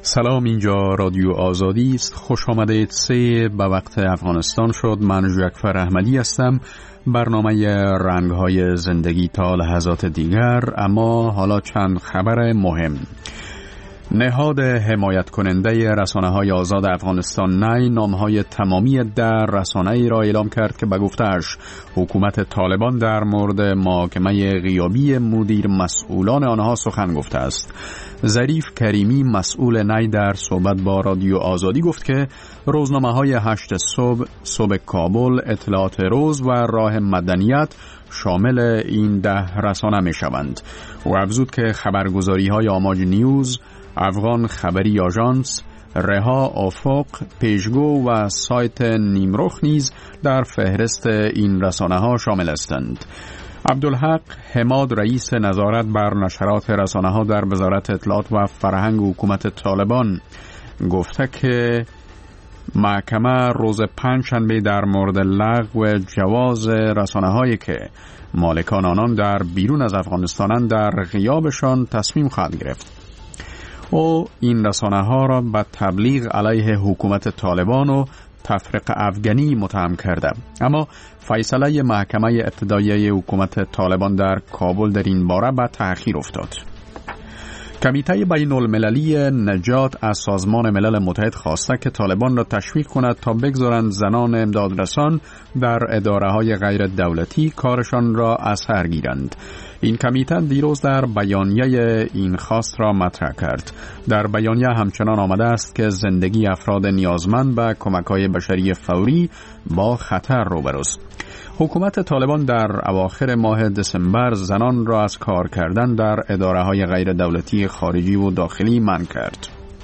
سلام، اینجا رادیو آزادی است. خوش آمدید. 3 به وقت افغانستان شد. من جعفر احمدی هستم. برنامه رنگ‌های زندگی تا لحظات دیگر. اما حالا چند خبر مهم. نهاد حمایت کننده رسانه‌های آزاد افغانستان نی نامهای تمامی در رسانه‌ای را اعلام کرد که به گفته‌اش حکومت طالبان در مورد محاکمه غیابی مدیر مسئولان آنها سخن گفته است. ظریف کریمی مسئول نی در صحبت با رادیو آزادی گفت که روزنامه‌های 8 صبح کابل، اطلاعات روز و راه مدنیت شامل این 10 رسانه می شوند. او افزود که خبرگزاری‌های آماج نیوز، افغان خبری آژانس، رها، افق، پیشگو و سایت نیمرخ نیز در فهرست این رسانه‌ها شامل هستند. عبدالحق حماد رئیس نظارت بر نشرات رسانه‌ها در وزارت اطلاعات و فرهنگ حکومت طالبان گفته که محکمه روز پنجشنبه در مورد لغو جواز رسانه‌هایی که مالکان آنان در بیرون از افغانستانند در غیابشان تصمیم خواهد گرفت. او این رسانه‌ها را به تبلیغ علیه حکومت طالبان و تفرقه افغانی متهم کرده. اما فیصله محکمه ابتدایی حکومت طالبان در کابل در این باره به تأخیر افتاد. کمیته بین المللی نجات از سازمان ملل متحد خواسته که طالبان را تشویق کند تا بگذارند زنان امدادرسان در اداره‌های غیر دولتی کارشان را از سر گیرند. این کمیته دیروز در بیانیه این خواست را مطرح کرد. در بیانیه همچنان آمده است که زندگی افراد نیازمند به کمک‌های بشری فوری با خطر روبروست. حکومت طالبان در اواخر ماه دسامبر زنان را از کار کردن در اداره‌های غیر دولتی خارجی و داخلی منع کرد.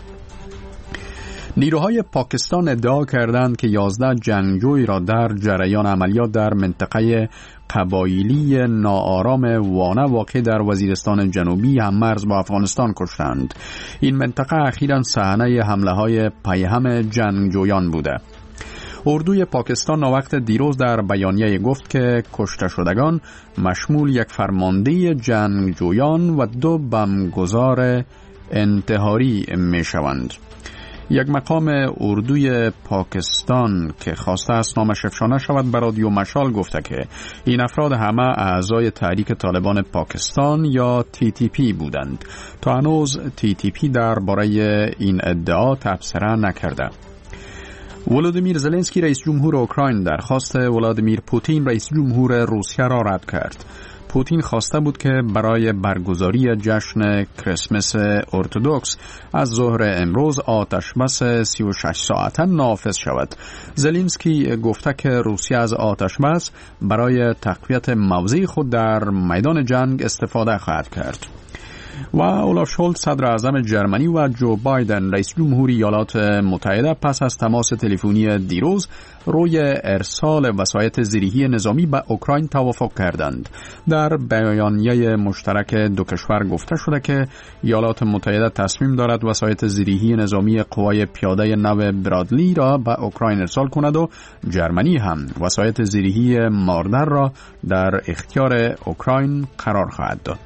نیروهای پاکستان ادعا کردند که 11 جنگجوی را در جریان عملیات در منطقه قبایلی ناآرام وانه واقع در وزیرستان جنوبی هم مرز با افغانستان کشتند. این منطقه اخیراً صحنه حمله‌های پیهم جنگجویان بوده. اردوی پاکستان وقت دیروز در بیانیه گفت که کشته شدگان مشمول یک فرمانده جنگجویان و 2 بمبگذار انتحاری می شوند. یک مقام اردوی پاکستان که خواسته است نامش افشا نشود به رادیو مشال گفته که این افراد همه اعضای تحریک طالبان پاکستان یا TTP بودند. تا هنوز TTP درباره این ادعا تبصره نکرده. ولودیمیر زلنسکی رئیس جمهور اوکراین درخواست ولادیمیر پوتین رئیس جمهور روسیه را رد کرد. پوتین خواسته بود که برای برگزاری جشن کریسمس ارتدوکس از ظهر امروز آتشبس 36 ساعته نافذ شود. زلنسکی گفته که روسیه از آتشبس برای تقویت موضع خود در میدان جنگ استفاده خواهد کرد. و اولاف شولز صدر اعظم جرمنی و جو بایدن رئیس جمهور ایالات متحده پس از تماس تلفنی دیروز روی ارسال وسایط زیرهی نظامی به اوکراین توافق کردند. در بیانیه مشترک دو کشور گفته شده که ایالات متحده تصمیم دارد وسایط زیرهی نظامی قوای پیاده نو برادلی را به اوکراین ارسال کند و جرمنی هم وسایط زیرهی ماردر را در اختیار اوکراین قرار خواهد داد.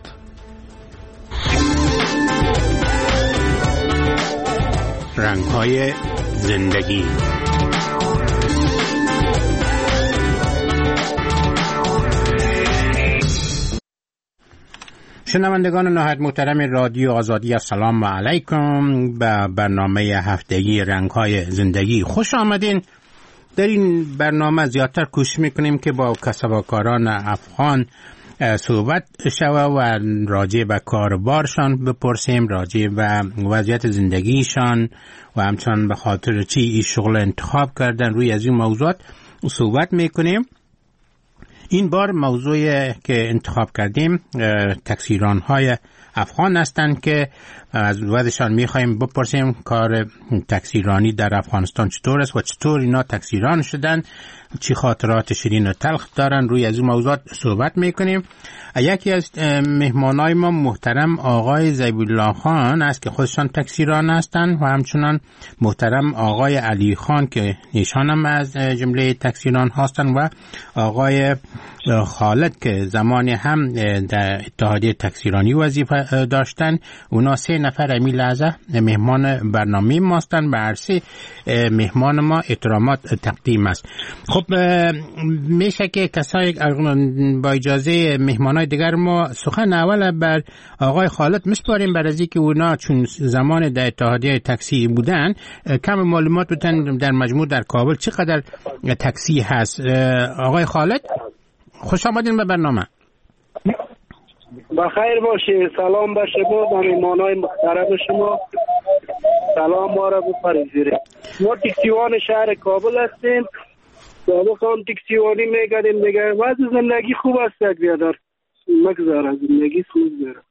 رنگ‌های زندگی. شنوندگان نهایت محترم رادیو آزادی، السلام علیکم. به برنامه هفتگی رنگ‌های زندگی خوش آمدین. در این برنامه زیادتر کوشش میکنیم که با کسب‌وکاران افغان صحبت شوه و راجع به کاربارشان بپرسیم، راجع به وضعیت زندگیشان و همچنان به خاطر چی این شغل انتخاب کردن روی از این موضوعات صحبت میکنیم. این بار موضوعی که انتخاب کردیم تکثیرانهای افغان هستند که از وضعشان میخوایم بپرسیم کار تکثیرانی در افغانستان چطور است و چطور اینا تکثیران شدن، چی خاطرات شیرین و تلخ دارن. روی از این موضوعات صحبت میکنیم. یکی از مهمانای ما محترم آقای زیبالله خان است که خودشان تکثیران هستند و همچنان محترم آقای علی خان که ایشان هم از جمله تکثیران هستند و آقای خالد که زمانی هم در اتحادیه تکثیرانی وظیفه داشتن. اونا 3 نفر امی لحظه مهمان برنامه ماستن. به عرصه مهمان ما احترامات تقدیم است. خب میشه که کسای با اجازه مهمانای دیگر ما سخن اول بر آقای خالد مسپاریم، برای از اینکه اونا چون زمان در اتحادیه تاکسی بودن کم معلومات بتن در مجموع در کابل چقدر تاکسی هست. آقای خالد خوش آمدین به برنامه. بخیر باشه، سلام به شما و مهمانای محترم شما. سلام ما را بفرمایید. ما تاکسیوان شهر کابل هستیم. سابقا هم تاکسیوانی میگردیم دیگه. وضع زندگی خوب است یک بیادر. مگذار زندگی خوب بیادر.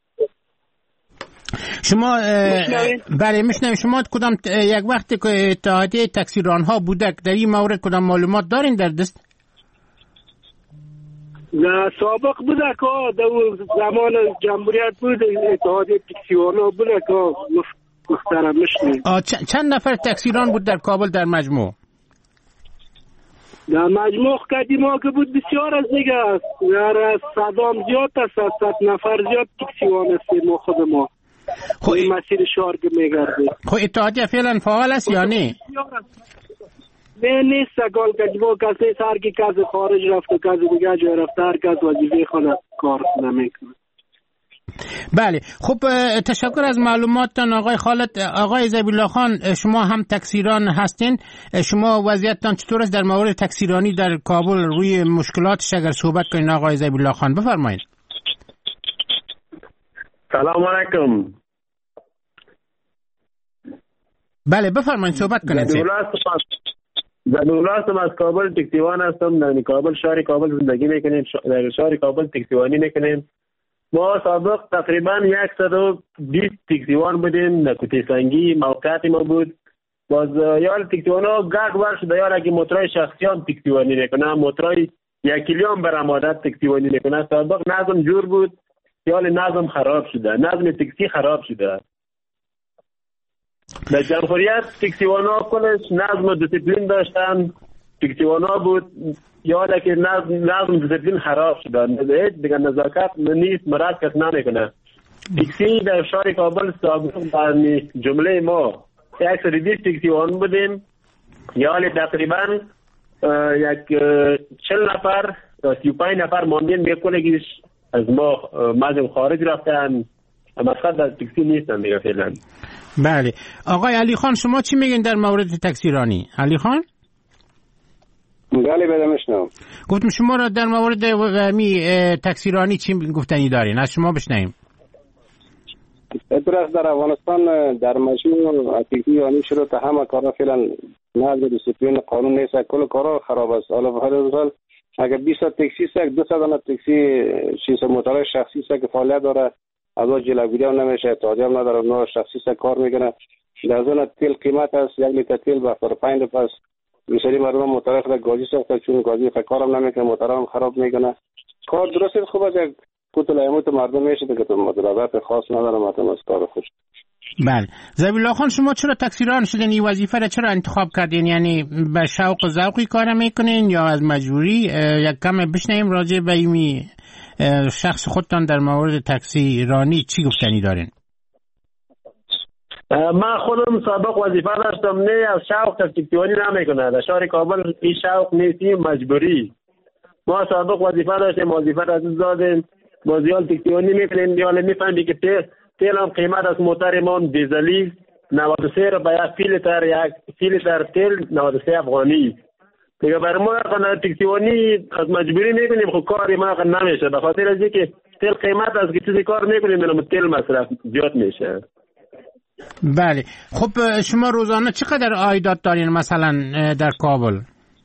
شما بله میشنویم. شما کدام یک وقتی که اتحادیه تکثیرانها بوده در این مورد کدام معلومات دارین در دست؟ نه سابق بوده که در زمان جمهوریت بود اتحادیه تکسیرانها بوده که محترم میشنویم. چند نفر تکثیران بود در کابل در مجموع؟ در مجموع قدیما که بود بسیار از دیگه است. از صدام زیاد است، 100 نفر زیاد تکسیران هستیم ما خود ما. خب این مسیر شهر که میگرده. خب اتحادیه فعلا فعال است یا نه؟ نه نیست سگال کجبو کسی هر کی کسی خارج رفت و کسی دیگه جای رفت، هر کس وظیفه خود کار نمیکنه. بله خب تشکر از معلوماتتان آقای خالد. آقای ذبیح الله خان شما هم تکثیران هستین، شما وضعیتتان چطور است در مورد تکثیرانی در کابل؟ روی مشکلاتش اگر صحبت کنین آقای ذبیح الله خان بفرمایید. سلام علیکم. بله بفرمایید صحبت کنید. زبیح هستم از کابل تکسیوان هستم. در کابل شهر کابل زندگی میکنیم، در شهر کابل تکسیوانی میکنیم. ما سابق تقریبا 120 تکسیوان بودیم. در کوته سنگی موقعیت ما بود. باز یال تکسیوان ها گرد ور شده، یال اگه موترای شخصی هم تکسیوانی میکنه، موترای 1 کیلو بر آمادت تکسیوانی میکنه. سابق نظم جور بود، یال نظم خراب شده، نظم تکسی خراب شده. در جمهوریت تکسیوانا کلش نظم و دیسپلین داشتن. تکسیوانا بود یاده که نظم و دیسپلین خراب شدن، دیگه نزاکت نیست، مراد کس نمیکنه. تکسی در شهر کابل سابق در جمله ما 120 تکسیوان بودیم، یالی تقریبا 40 نفر تا 35 نفر ماندین میکنه از ما مردم خارج رفتن، مسخط در تکسی نیستن دیگه فعلا. بله آقای علی خان شما چی میگین در مورد تکثیرانی؟ علی خان؟ بله بدمشنم. گفتم شما را در مورد تکثیرانی چی گفتنی دارین؟ از شما بشنویم. درست در افغانستان در مجموع تکثیرانی شروع تا همه کارا فعلا نظم دیسپلین قانون نیست، کل کارا خراب است. حالا به هر حال اگر 20 تاکسی است، 200 دانه تاکسی 600 موتور شخصی است که فعالیت داره، از اون جلوگیری هم نمیشه، اتحادیه هم نداره، اونا شخصی است کار میکنه. در زون تیل قیمت است، 1 لیتر تیل به 45 روپیه است. بسیاری مردم موتور خود گازی ساخته، چون گازی کار هم نمیکنه، موتور هم خراب میکنه. کار درست خوب است، یک کوتاه ایموت مردم میشه که تو مدربات خاص نداره، مردم از کار خوش. بله ذبیح الله خان شما چرا تکثیران شدین؟ این وظیفه را چرا انتخاب کردین؟ یعنی به شوق و ذوقی کار میکنین یا از مجبوری؟ یک کم بشنویم راجع به این شخص خودتان در مورد تکثیرانی چی گفتنی دارین؟ من خودم سابق وظیفه داشتم، نه از شوق تکثیرانی نمیکنه. در شهر کابل این شوق نیست، مجبوری. ما سابق وظیفه داشتیم، وظیفه را از دادیم، ما زیاد تکثیرانی میکنیم. یا میفهمی که تیل هم قیمت از موتر ما دیزلی 93 رو به یک فی لیتر تیل 93 افغانی. دیگه برای ما تکسیوانی از مجبوری میکنیم، خب کاری ما نمیشه، به خاطر از اینکه تیل قیمت از که چیزی کار میکنیم منم تیل مصرف زیاد میشه. بله خب شما روزانه چقدر عایدات دارین مثلا در کابل؟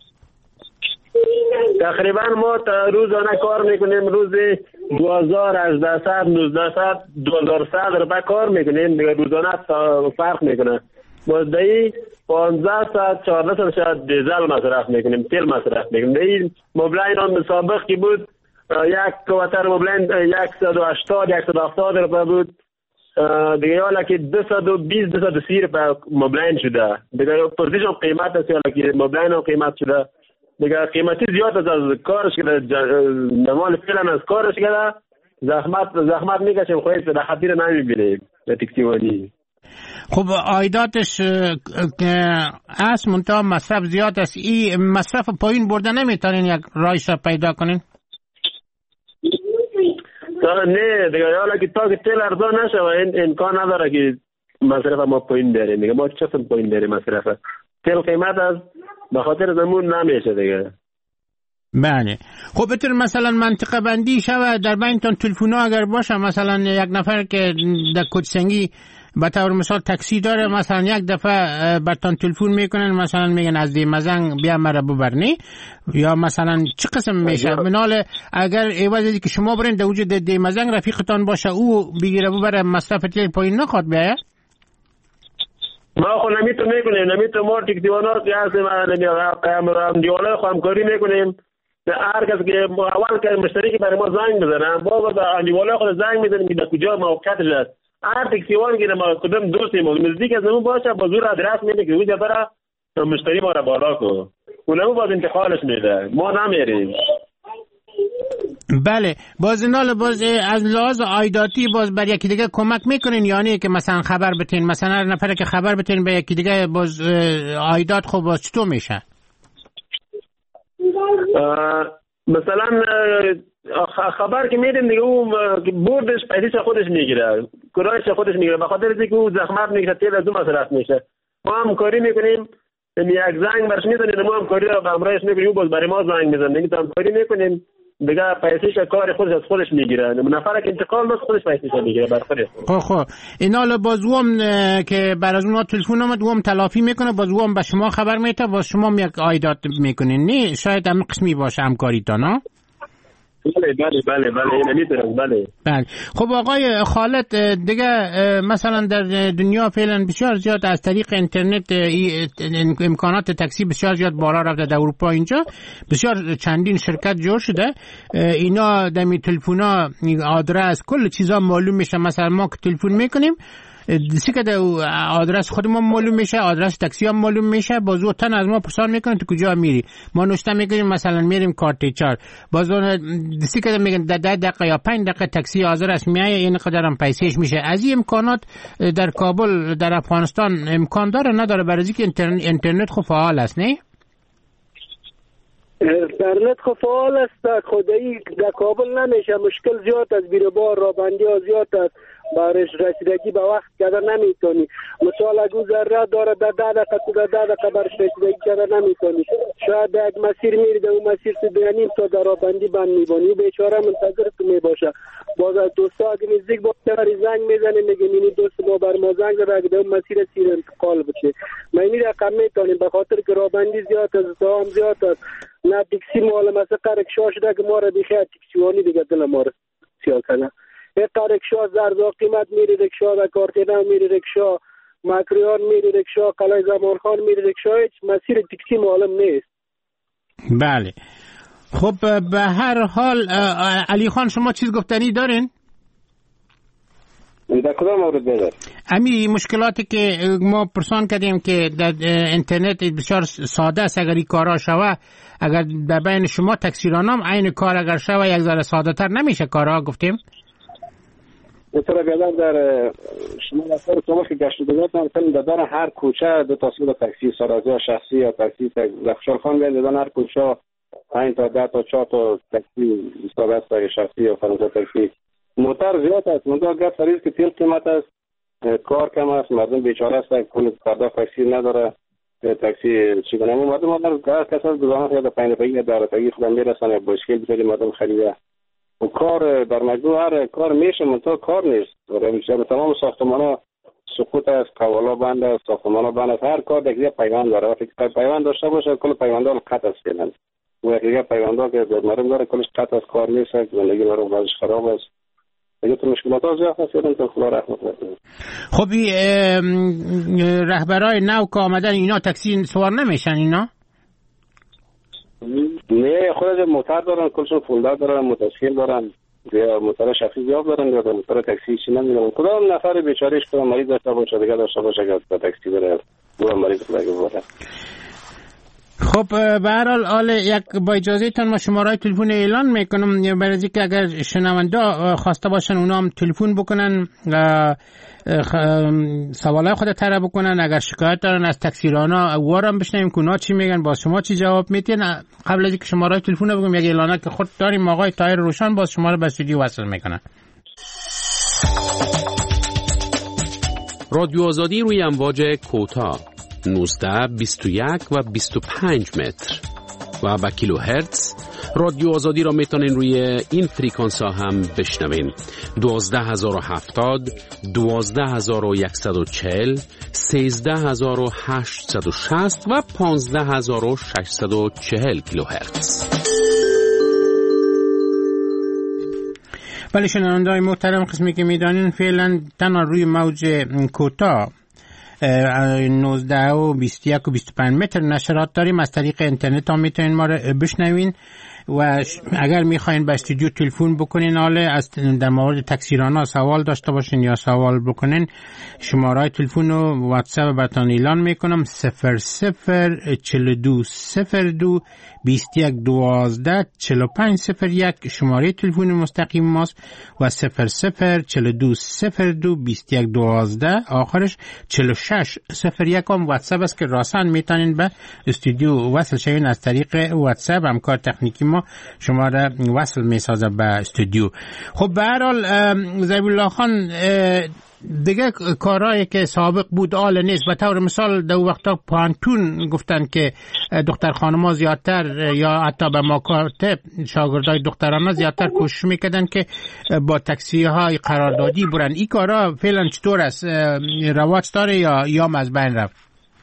تقریبا ما روزانه کار میکنیم، روزی 2000 1800 1900 2100 روپیه کار میکنیم دیگه. روزانه فرق میکنه. بازدهی 1500 1400 شاید دیزل مصرف میکنیم، تیل مصرف میکنیم. این مبلین هم سابق کی بود، یک کوتر مبلین 180 170 روپیه بود دیگه، حالا که 220 230 روپیه مبلین شده دیگه. پرسیش هم قیمت است، حالا که مبلین هم قیمت شده دیگه قیمتی زیاد از کارش که نمال فعلا از کارش که زحمت میکشیم خواهید به خطیر نمیبینیم به تکسیوانی. خب آیداتش از منطقه مصرف زیاد است، این مصرف پایین برده نمیتونین یک رایش را پیدا کنین؟ نه دیگه حالا که تا که تیل ارزان نشه و این امکان نداره که مصرف ما پایین بریم دیگه. ما چه پایین بریم مصرف تیل قیمت از به خاطر زمون نمیشه دیگه. بله. خب بطور مثلا منطقه بندی شوه در بینتان تلفونا اگر باشه، مثلا یک نفر که در کوچسنگی به طور مثال تاکسی داره، مثلا یک دفعه برتان تلفن میکنن، مثلا میگن از دیمزنگ بیا مرا ببرنی، یا مثلا چه قسم میشه منال اگر ایوازی که شما برین در وجود دیمزنگ رفیقتان باشه او بگیره ببره مصرف تیل پایین نخواد بیاید؟ ما خود نمیتون ما تکتیوانا که هستیم دیوانای خود همکاری میکنیم. هر کس که اول که مشتری که برای ما زنگ بزنن با دیوانای خود زنگ میزنیم که در کجا موقعیتش است. هر تکسیوان که ما کدام دوستیم نزدیک از اون باشه با زور آدرس میده که اونجا برا مشتری ما را بالا کو، اونمو باز انتقالش میده، ما نمیریم. بله. باز از لحاظ عایداتی باز بر یکی دیگه کمک میکنین، یعنی که مثلا خبر بتین، مثلا هر نفر که خبر بتین به یکی دیگه باز عایدات خوب باز چطور میشه؟ مثلا خبر که میدیم دیگه اون بردش پیسش خودش میگیره، کرایش خودش میگیره، به خاطر اینکه اون زحمت میکشه تیل از اون مصرف میشه. ما هم کاری میکنیم یک زنگ برش میزنیم، ما هم کاری رو به همراهش میکنیم، اون باز برای ما زنگ میزنه دیگه هم کاری میکنیم دیگه پیسش کار خودش از خودش میگیره. نفر که انتقال داد خودش پیسش میگیره بر خودش. خب اینا باز وام که بر از اونها تلفن اومد وام تلافی میکنه، باز وام به شما خبر میده، باز شما یک عایدات میکنین. نه شاید هم قسمی باشه همکاریتان ها؟ بله نمیتونم. بله. خب آقای خالد دیگه مثلا در دنیا فعلا بسیار زیاد از طریق اینترنت امکانات تاکسی بسیار زیاد بالا رفته. در اروپا اینجا بسیار چندین شرکت جور شده، اینا دمی تلفونا آدرس کل چیزا معلوم میشه. مثلا ما که تلفن میکنیم دیگه آدرس خودمون معلوم میشه، آدرس تاکسی هم معلوم میشه، بازو تن از ما پرسان میکنن تو کجا میری، ما نوشته میکنیم مثلا میریم کارتیچار، بازو دیگه میگن 10 دقیقه یا 5 دقیقه تاکسی حاضر است میایه، این قدر هم پیسهش میشه. از این امکانات در کابل در افغانستان امکان داره نداره؟ برای اینکه اینترنت خو فعال است نه؟ اینترنت خو فعال است، خدایی در کابل نمیشه، مشکل زیاد است، بیروبار رابندی ها زیاد است، بارش رسیدگی به وقت کردن نمیتونی. مثال اگه ذره داره در 10 دقیقه برش رسیدگی کردن نمیتونی. شاید یک مسیر میری در اون مسیر تو 2.5 تا در رابندی بند میبانی، بیچاره منتظر تو میباشه. باز از دوستا اگه نزدیک باشه زنگ میزنه میگه اینی دوست ما بر ما زنگ زده اگه در اون مسیر سیر انتقال بشه. ما اینی رقم میتونیم به خاطر که رابندی زیاد است، دام زیاد است. نه تاکسی مال مثلا رکشا شده که ما را دیگه تاکسیوانی دیگه دل ما رو سیاه کنه. یک رکشا زرزا قیمت میری، رکشا در کارتینا میری، رکشا مکریان میری، رکشا قلعه زمان خان میری، رکشا هیچ مسیر تاکسی معلوم نیست. بله. خب به هر حال علی خان شما چیز گفتنی دارین؟ در کدام مورد بیدار؟ امی مشکلاتی که ما پرسان کردیم که در اینترنت بسیار ساده است، اگر این کارا شوه، اگر در بین شما تکسیرانام این کار اگر شوه یک ذره ساده تر نمیشه کارا گفتیم؟ مثلا بیادر در شما اصلا شما که گشت بگذارت مثلا در هر کوچه دو تا سود تاکسی سرازی یا شخصی یا تاکسی رخشال خان بیاد در هر کوچه 5 تا 10 تا 4 تا تاکسی استاد شخصی یا فرانسه تاکسی موتر زیاد است. منتها گفت سریز که تیل قیمت است، کار کم است، مردم بیچاره است، کل پرداخت تاکسی نداره، تاکسی چی کنم مردم هر کس از گزارش یا در 5 دقیقه در تاکسی خودم میرسن یا باشکل بتونی مردم خریده و کار در مجموع هر کار میشه منتها کار نیست. در تمام ساختمان‌ها سقوط است، قوالا بند است، ساختمان‌ها بند است، هر کار دیگه پیوند داره. وقتی پیوند داشته باشه کل پیوندها قطع است فعلا. و دیگه پیوندها که در مردم داره کلش قطع است، کار نیست، زندگی مردم بازش خراب است. دیگه تو مشکلات زیاد هست، تو خدا رحمت کنه. خب رهبرای نو که آمدن اینا تاکسی سوار نمیشن اینا؟ نه خود موتر دارن، کلشون فولدار دارن، موتورسیکل دارن، یا موتور شخصی زیاد دارن یا موتور تاکسی چی نمیدونم. کدام نفر بیچارهش کدام مریض داشته باشه دیگه داشته باشه که تاکسی بره دو مریض بگه بره. خب به هر حال یک با اجازهتون ما شماره تلفن اعلان میکنم برای اینکه اگر شنونده خواسته باشن اونا هم تلفن بکنن سوالای خود طرح بکنن. اگر شکایت دارن از تکثیرانا وارم بشنویم که اونا چی میگن، باز شما چی جواب میدین. قبل از اینکه شماره تلفن رو بگم یک اعلانه که خود داریم آقای طاهر روشن باز شما رو به استودیو وصل میکنن. رادیو آزادی روی امواج کوتاه 19 21 و 25 متر و با کیلو هرتز. رادیو آزادی را میتونین روی این فریکانس ها هم بشنوین. 12070 12140 13860 و 15640 کیلو هرتز. ولی شنونده‌های محترم، قسمی که میدانین فعلا تنها روی موج کوتاه 19 و 21 و 25 متر نشرات داریم. از طریق اینترنت هم میتونین ما رو بشنوین و اگر میخواین به استودیو تلفن بکنین از در مورد تکثیرانا سوال داشته باشین یا سوال بکنین، شماره تلفن و واتساپ براتون اعلان میکنم 004202 2112 4501 شماره تلفن مستقیم ماست و 004202 2112 آخرش 4601 هم واتساپ است که راسن میتونین به استودیو وصل شوین. از طریق واتساپ همکار تکنیکی ما شما را وصل میسازه به استودیو. خب به هر حال ذبیح الله خان دیگه کارهایی که سابق بود آل نیست. به طور مثال در وقتا پانتون گفتن که دختر خانم‌ها زیادتر یا حتی به مکاتب شاگردای دخترانه زیادتر کوشش میکردن که با تاکسی های قراردادی برن. این کارها فعلا چطور است؟ رواج داره یا از بین رفت؟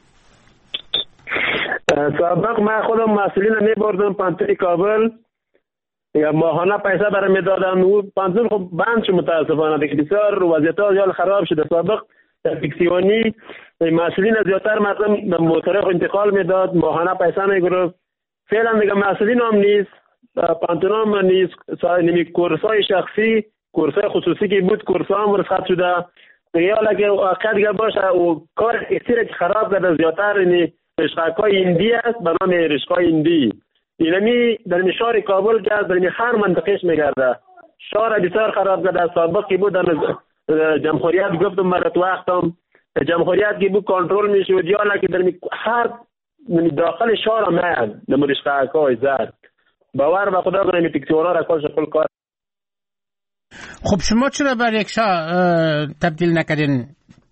سابق من خودم مسئولین میبردم پانتون کابل یا ماهانه پیسه برای میدادم. او پانتون خب بند شد متاسفانه دیگه، بسیار وضعیت ها خراب شده. سابق فیکسیونی مسئولین زیادتر مردم به موتره انتقال میداد، ماهانه پیسه میگرفت. فعلا دیگه مسئولین هم نیست، پانتون هم نیست. کورسای شخصی، کورسای خصوصی که بود کورسا هم رخصت شده دیگه. حالا که واقعا دیگه باشه و کار اکثر که خراب کرده زیادتر اینی رشقه‌های هندی است به نام رشقه هندی. اینمی در شهر کابل که در هر منطقهش میگرده. شهر بسیار خراب کرده. سابقی بود در جمهوریت گفتم مرت وقتم جمهوریت که بود کنترل میشود یا لکه در هر داخل شهر میاد در رشقه‌های زد. باور به خدا کنم تکسیونا را کلش کل کار. خب شما چرا به رکشا تبدیل نکردین؟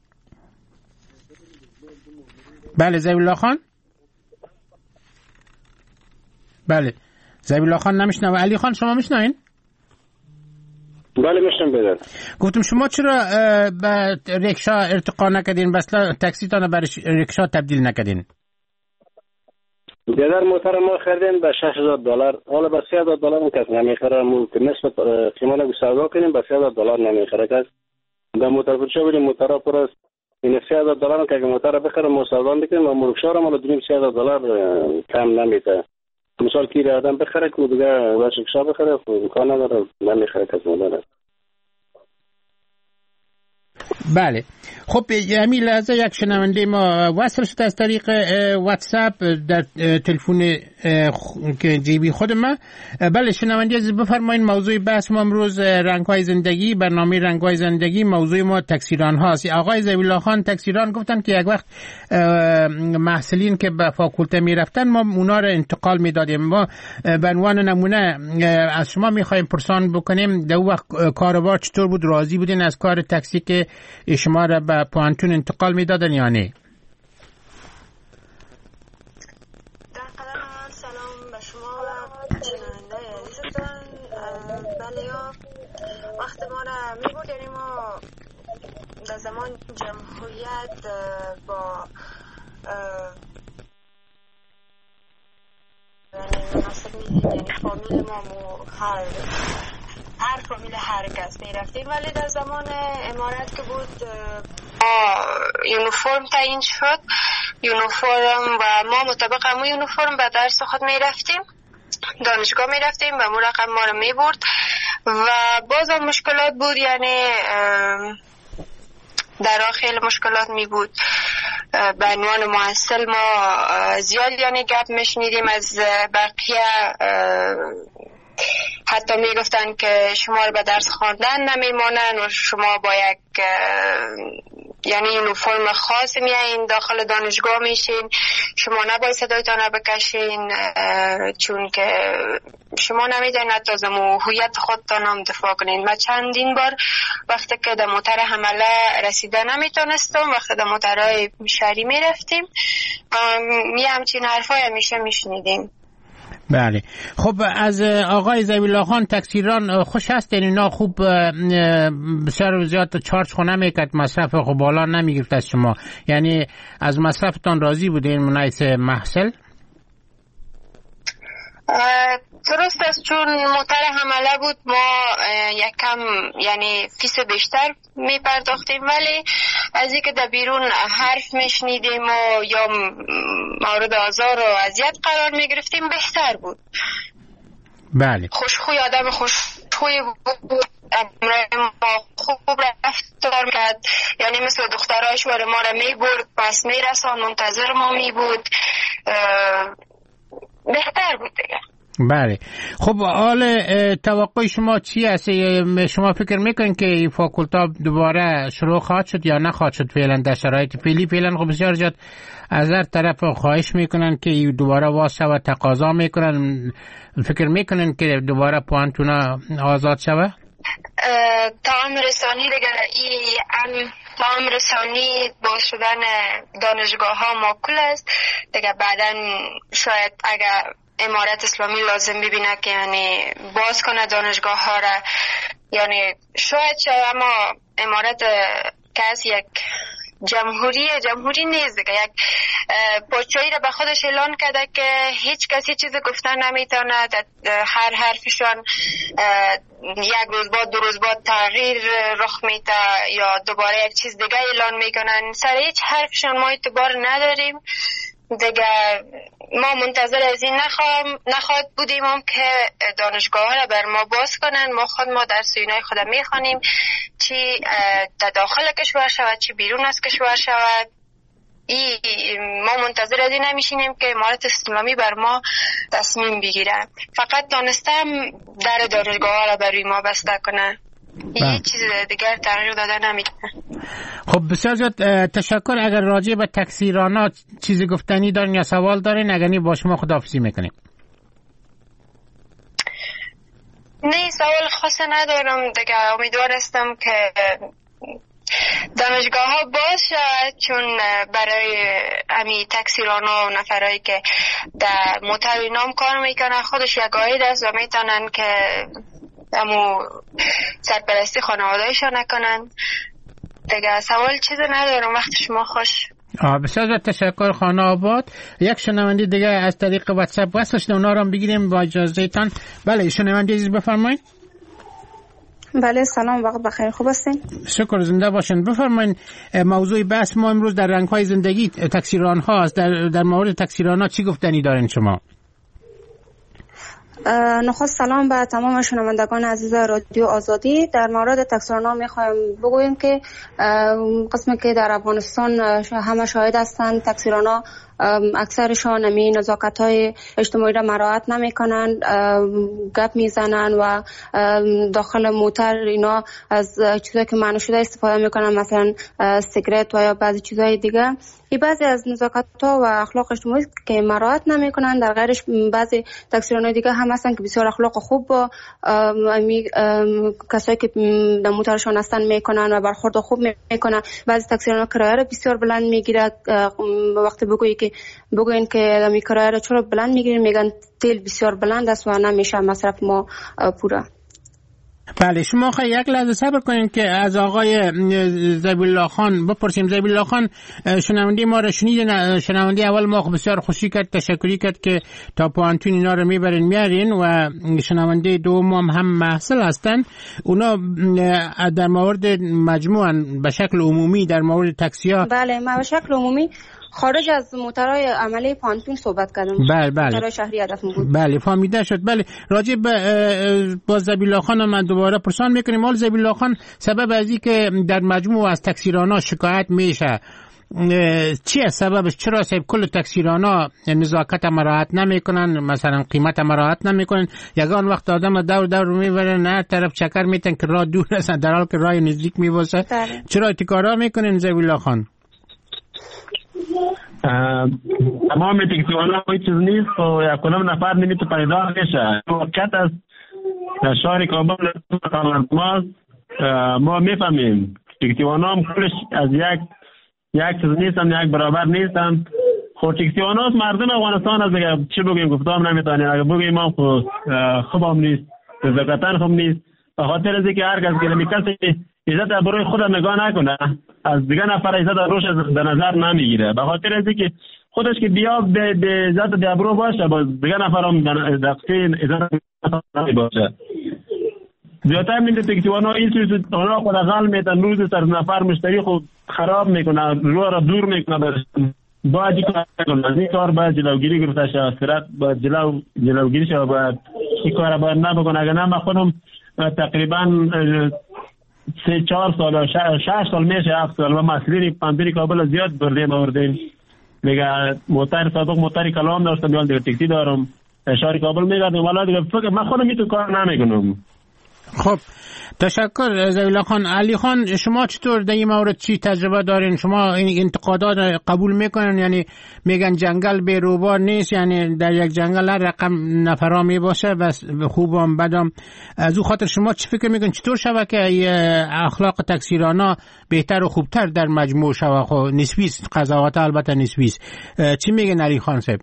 بله ذبیح الله خان. بله ذبیح الله خان نمیشنوه. علی خان شما میشنوین؟ بله میشنم. بدن گفتم شما چرا به رکشا ارتقا نکردین؟ بس تاکسی تانه به رکشا تبدیل نکردین؟ بدر موتر ما خریدیم به $6,000. حالا به $3,000 کس نمیخره. مو نسبت قیمت رو سودا کنیم به $3,000 نمیخره کس. به موتر فروشا بریم موتر پر است. این $3,000 که موتر بخره ما سودا میکنیم و مرکشا رو ما دونیم $3,000 کم نمیته. مثال کی آدم بخره که دیگه ورشکشا بخره امکان نداره نمیخره کس مداره. بله خب همین لحظه یک شنونده ما وصل شد از طریق واتساپ در تلفن جیبی خود ما. بله شنونده عزیز بفرمایید. موضوع بحث ما امروز رنگ‌های زندگی، برنامه رنگ‌های زندگی. موضوع ما تکثیران هاست. آقای ذبیح الله خان تکثیران گفتن که یک وقت محصلین که به فاکولته میرفتن ما اونا رو انتقال میدادیم. ما به عنوان نمونه از شما میخوایم پرسان بکنیم در وقت کاروبار چطور بود؟ راضی بودین از کار تاکسی که شما را به پانتون انتقال میدادن یا نه؟ در قدم اول سلام به شما و شنونده عزیزتان. بله وقت ما را میبرد، یعنی ما در زمان جمهوریت با یعنی فامیل ما هر فامیل هر کس میرفتیم، ولی در زمان امارت که بود یونیفرم تعیین شد. یونیفرم و ما مطابق همون یونیفرم به درس خود میرفتیم، دانشگاه میرفتیم و اون رقم ما رو میبرد و باز هم مشکلات بود، یعنی در خیلی مشکلات می بود. به عنوان محصل ما زیاد یعنی گپ میشنیدیم از بقیه. حتی میگفتن که شما رو به درس خواندن نمیمانن و شما با یک یعنی یونیفرم خاص میایین داخل دانشگاه میشین، شما نباید صدایتان رو بکشین چون که شما نمیدونید حتی از هویت خودتان هم دفاع کنین. من چندین بار وقتی که در موتر حمله رسیده نمیتونستم، وقتی در موترهای شهری میرفتیم همچین حرفای همیشه میشنیدیم. بله. خب از آقای ضبی‌الله خان تکثیران خوش هستین؟ اینا خوب بسیار زیاد چارج خونه میکرد، مصرف خب بالا نمیگرفت از شما، یعنی از مصرفتان راضی بودین منایس محصل؟ درست است، چون موتر حمله بود ما یکم یعنی فیس بیشتر می پرداختیم، ولی از اینکه در بیرون حرف میشنیدیم و یا مورد آزار و اذیت قرار می گرفتیم بهتر بود. بله. خوشخوی آدم خوشخوی بود، ما خوب رفتار کرد، یعنی مثل دخترهاش ما را می برد پس می رسان، منتظر ما می بود، بهتر بود دیگه. بله. خب حال توقع شما چی است؟ شما فکر میکنین که فاکولتا دوباره شروع خواهد شد یا نخواهد شد؟ فعلا در شرایط فعلا خب بسیار زیاد از هر طرف خواهش میکنن که دوباره واز شود، تقاضا میکنن. فکر میکنن که دوباره پوانتونا آزاد شود؟ تمام رسانی دیگه تمام رسانی باز شدن دانشگاه ها معقول است دیگه. بعدن شاید اگر امارت اسلامی لازم ببینه که یعنی باز کنه دانشگاه ها را، یعنی شاید اما امارت که از یک جمهوری نیست دیگه، یک پادشاهی را به خودش اعلان کرده که هیچ کسی چیز گفتن نمیتونه، هر حرفشان یک روز بعد دو روز بعد تغییر رخ میده یا دوباره یک چیز دیگه اعلان میکنن. سر هیچ حرفشان ما اعتبار نداریم دیگه. ما منتظر از این نخواهد بودیم هم که دانشگاه ها را بر ما باز کنن. ما در سوینای خود میخوانیم، چی در داخل کشور شود چی بیرون از کشور شود. ما منتظر از این نمیشینیم که امارت اسلامی بر ما تصمیم بگیره. فقط دانستم در دانشگاه ها را برای ما بسته کنه، هیچ چیز دیگر تغییر داده نمیتونه. خب بسیار زیاد تشکر. اگر راجع به تکثیرانات چیزی گفتنی دارین یا سوال دارین، اگر با شما خداحافظی میکنیم. نه سوال خاص ندارم دیگه. امیدوار هستم که دانشگاه ها باز شد، چون برای امی تکثیرانا و نفرایی که در موتر نام کار میکنن خودش یک عاید است و میتونن که امو سرپرستی خانوادهشان نکنن دیگه. سوال چیز ندارم. وقت شما خوش. بسیار تشکر خانه آباد. یک شنونده دیگه از طریق واتساپ وصل شده، اونا رو هم بگیریم با اجازه تان. بله شنونده عزیز بفرمایید. بله سلام، وقت بخیر، خوب هستین؟ شکر، زنده باشین. بفرمایید موضوع بحث ما امروز در رنگ‌های زندگی تکثیران هاست. در مورد تکثیران ها چی گفتنی دارین شما؟ نخست سلام به تمام شنوندگان عزیز رادیو آزادی. در مورد تکثیران‌ها میخوایم بگوییم که قسمی که در افغانستان همه شاهد هستند، تکثیران‌ها اکثرشان همین نزاکت‌های اجتماعی را مراعات نمی‌کنند، گپ میزنن و داخل موتر اینا از چیزایی که ممنوع شده استفاده میکنن، مثلا سیگرت و یا بعضی چیزهای دیگه. این بعضی از نزاکت‌ها و اخلاق اجتماعی که مراعات نمی‌کنن. در غیرش بعضی تکثیران‌های دیگه هم هستن که بسیار اخلاق خوب با کسایی که در موترشان هستن میکنن و برخورد خوب میکنن. بعضی تکثیران‌ها کرایه را بسیار بلند میگیرن. وقتی بگوین که می کرایه را چرا بلند میگیرین، میگن تیل بسیار بلند است و نمیشه مصرف ما پورا. بله شما خواهی یک لحظه صبر کنید که از آقای ضبی‌الله خان بپرسیم. ضبی‌الله خان شنونده ما را شنیدین. شنونده اول ما بسیار خوشی کرد، تشکری کرد که تا پوانتون اینا رو میارین و شنونده دوم هم محصل هستن. اونا در مورد مجموعاً به شکل عمومی در مورد تاکسی‌ها. بله ما به شکل عمومی خارج از موترهای عملی پانتون صحبت کردم. بله موترهای شهری هدفم بود. بله فهمیده شد. بله راجع به با ضبی‌الله خان من دوباره پرسان میکنیم. حال ضبی‌الله خان سبب از این که در مجموع از تکثیران‌ها شکایت میشه چیه سببش؟ چرا صاحب کل تاکسیرانا نزاکت مراعات نمیکنن، مثلا قیمت مراعات نمیکنن؟ یگان وقت آدم دور میبرن نه طرف چکر میتن که راه دور هستن در حال که راه نزدیک میباسه. چرا اتکارا میکنن زویلا خان؟ تمام تاکسیوانا کوئی چیز نیست و یا کدام نفر نمیتو پیدا میشه. وقت از شهر کابل ما میفهمیم تاکسیوانا هم کلش از یک چیز نیستن، یک برابر نیستن. خود تاکسیوانا مردم افغانستان از دیگه چی بگیم گفتم نمیتونیم. اگه بگیم ما خوب هم نیست، زکاتن خوب نیست، به خاطر از اینکه هر کس که کسی عزت ابروی خود نگاه نکنه از دیگه نفر عزت ابروش در نظر نمیگیره. به خاطر از اینکه خودش که بیا به عزت ابرو باشه با دیگه نفر هم دقیقاً عزت باشه. زیادتر میگه تاکسیوانا این چیز اونا خود غل میتن، روز سر نفر مشتری خود خراب میکنه، رو را دور میکنه. باید این کار باید جلوگیری گرفته شد، سرعت باید جلوگیری شد، باید این کار باید نبکنه. اگر نه من خودم تقریبا 3-4 سال 6 سال میشه 7 سال و مسئولین پنبیری کابل زیاد بردیم. میگه موتر سابق موتری کلام داشتم، یا دیگه تاکسی دارم شهر کابل میگردم، ولی دیگه فکر من خودم تو کار نمیکنم. خب تشکر زویلا خان. علی خان شما چطور در این مورد چی تجربه دارین؟ شما این انتقادات قبول میکنین؟ یعنی میگن جنگل بیروبار نیست، یعنی در یک جنگل هر رقم نفرا می باشه بس خوبم بدم. از او خاطر شما چی فکر میکنین چطور شوه که اخلاق تاکسیرانا بهتر و خوبتر در مجموع شوه؟ خب نسبی است، قضاوت البته نسبی است. چی میگن علی خان صاحب؟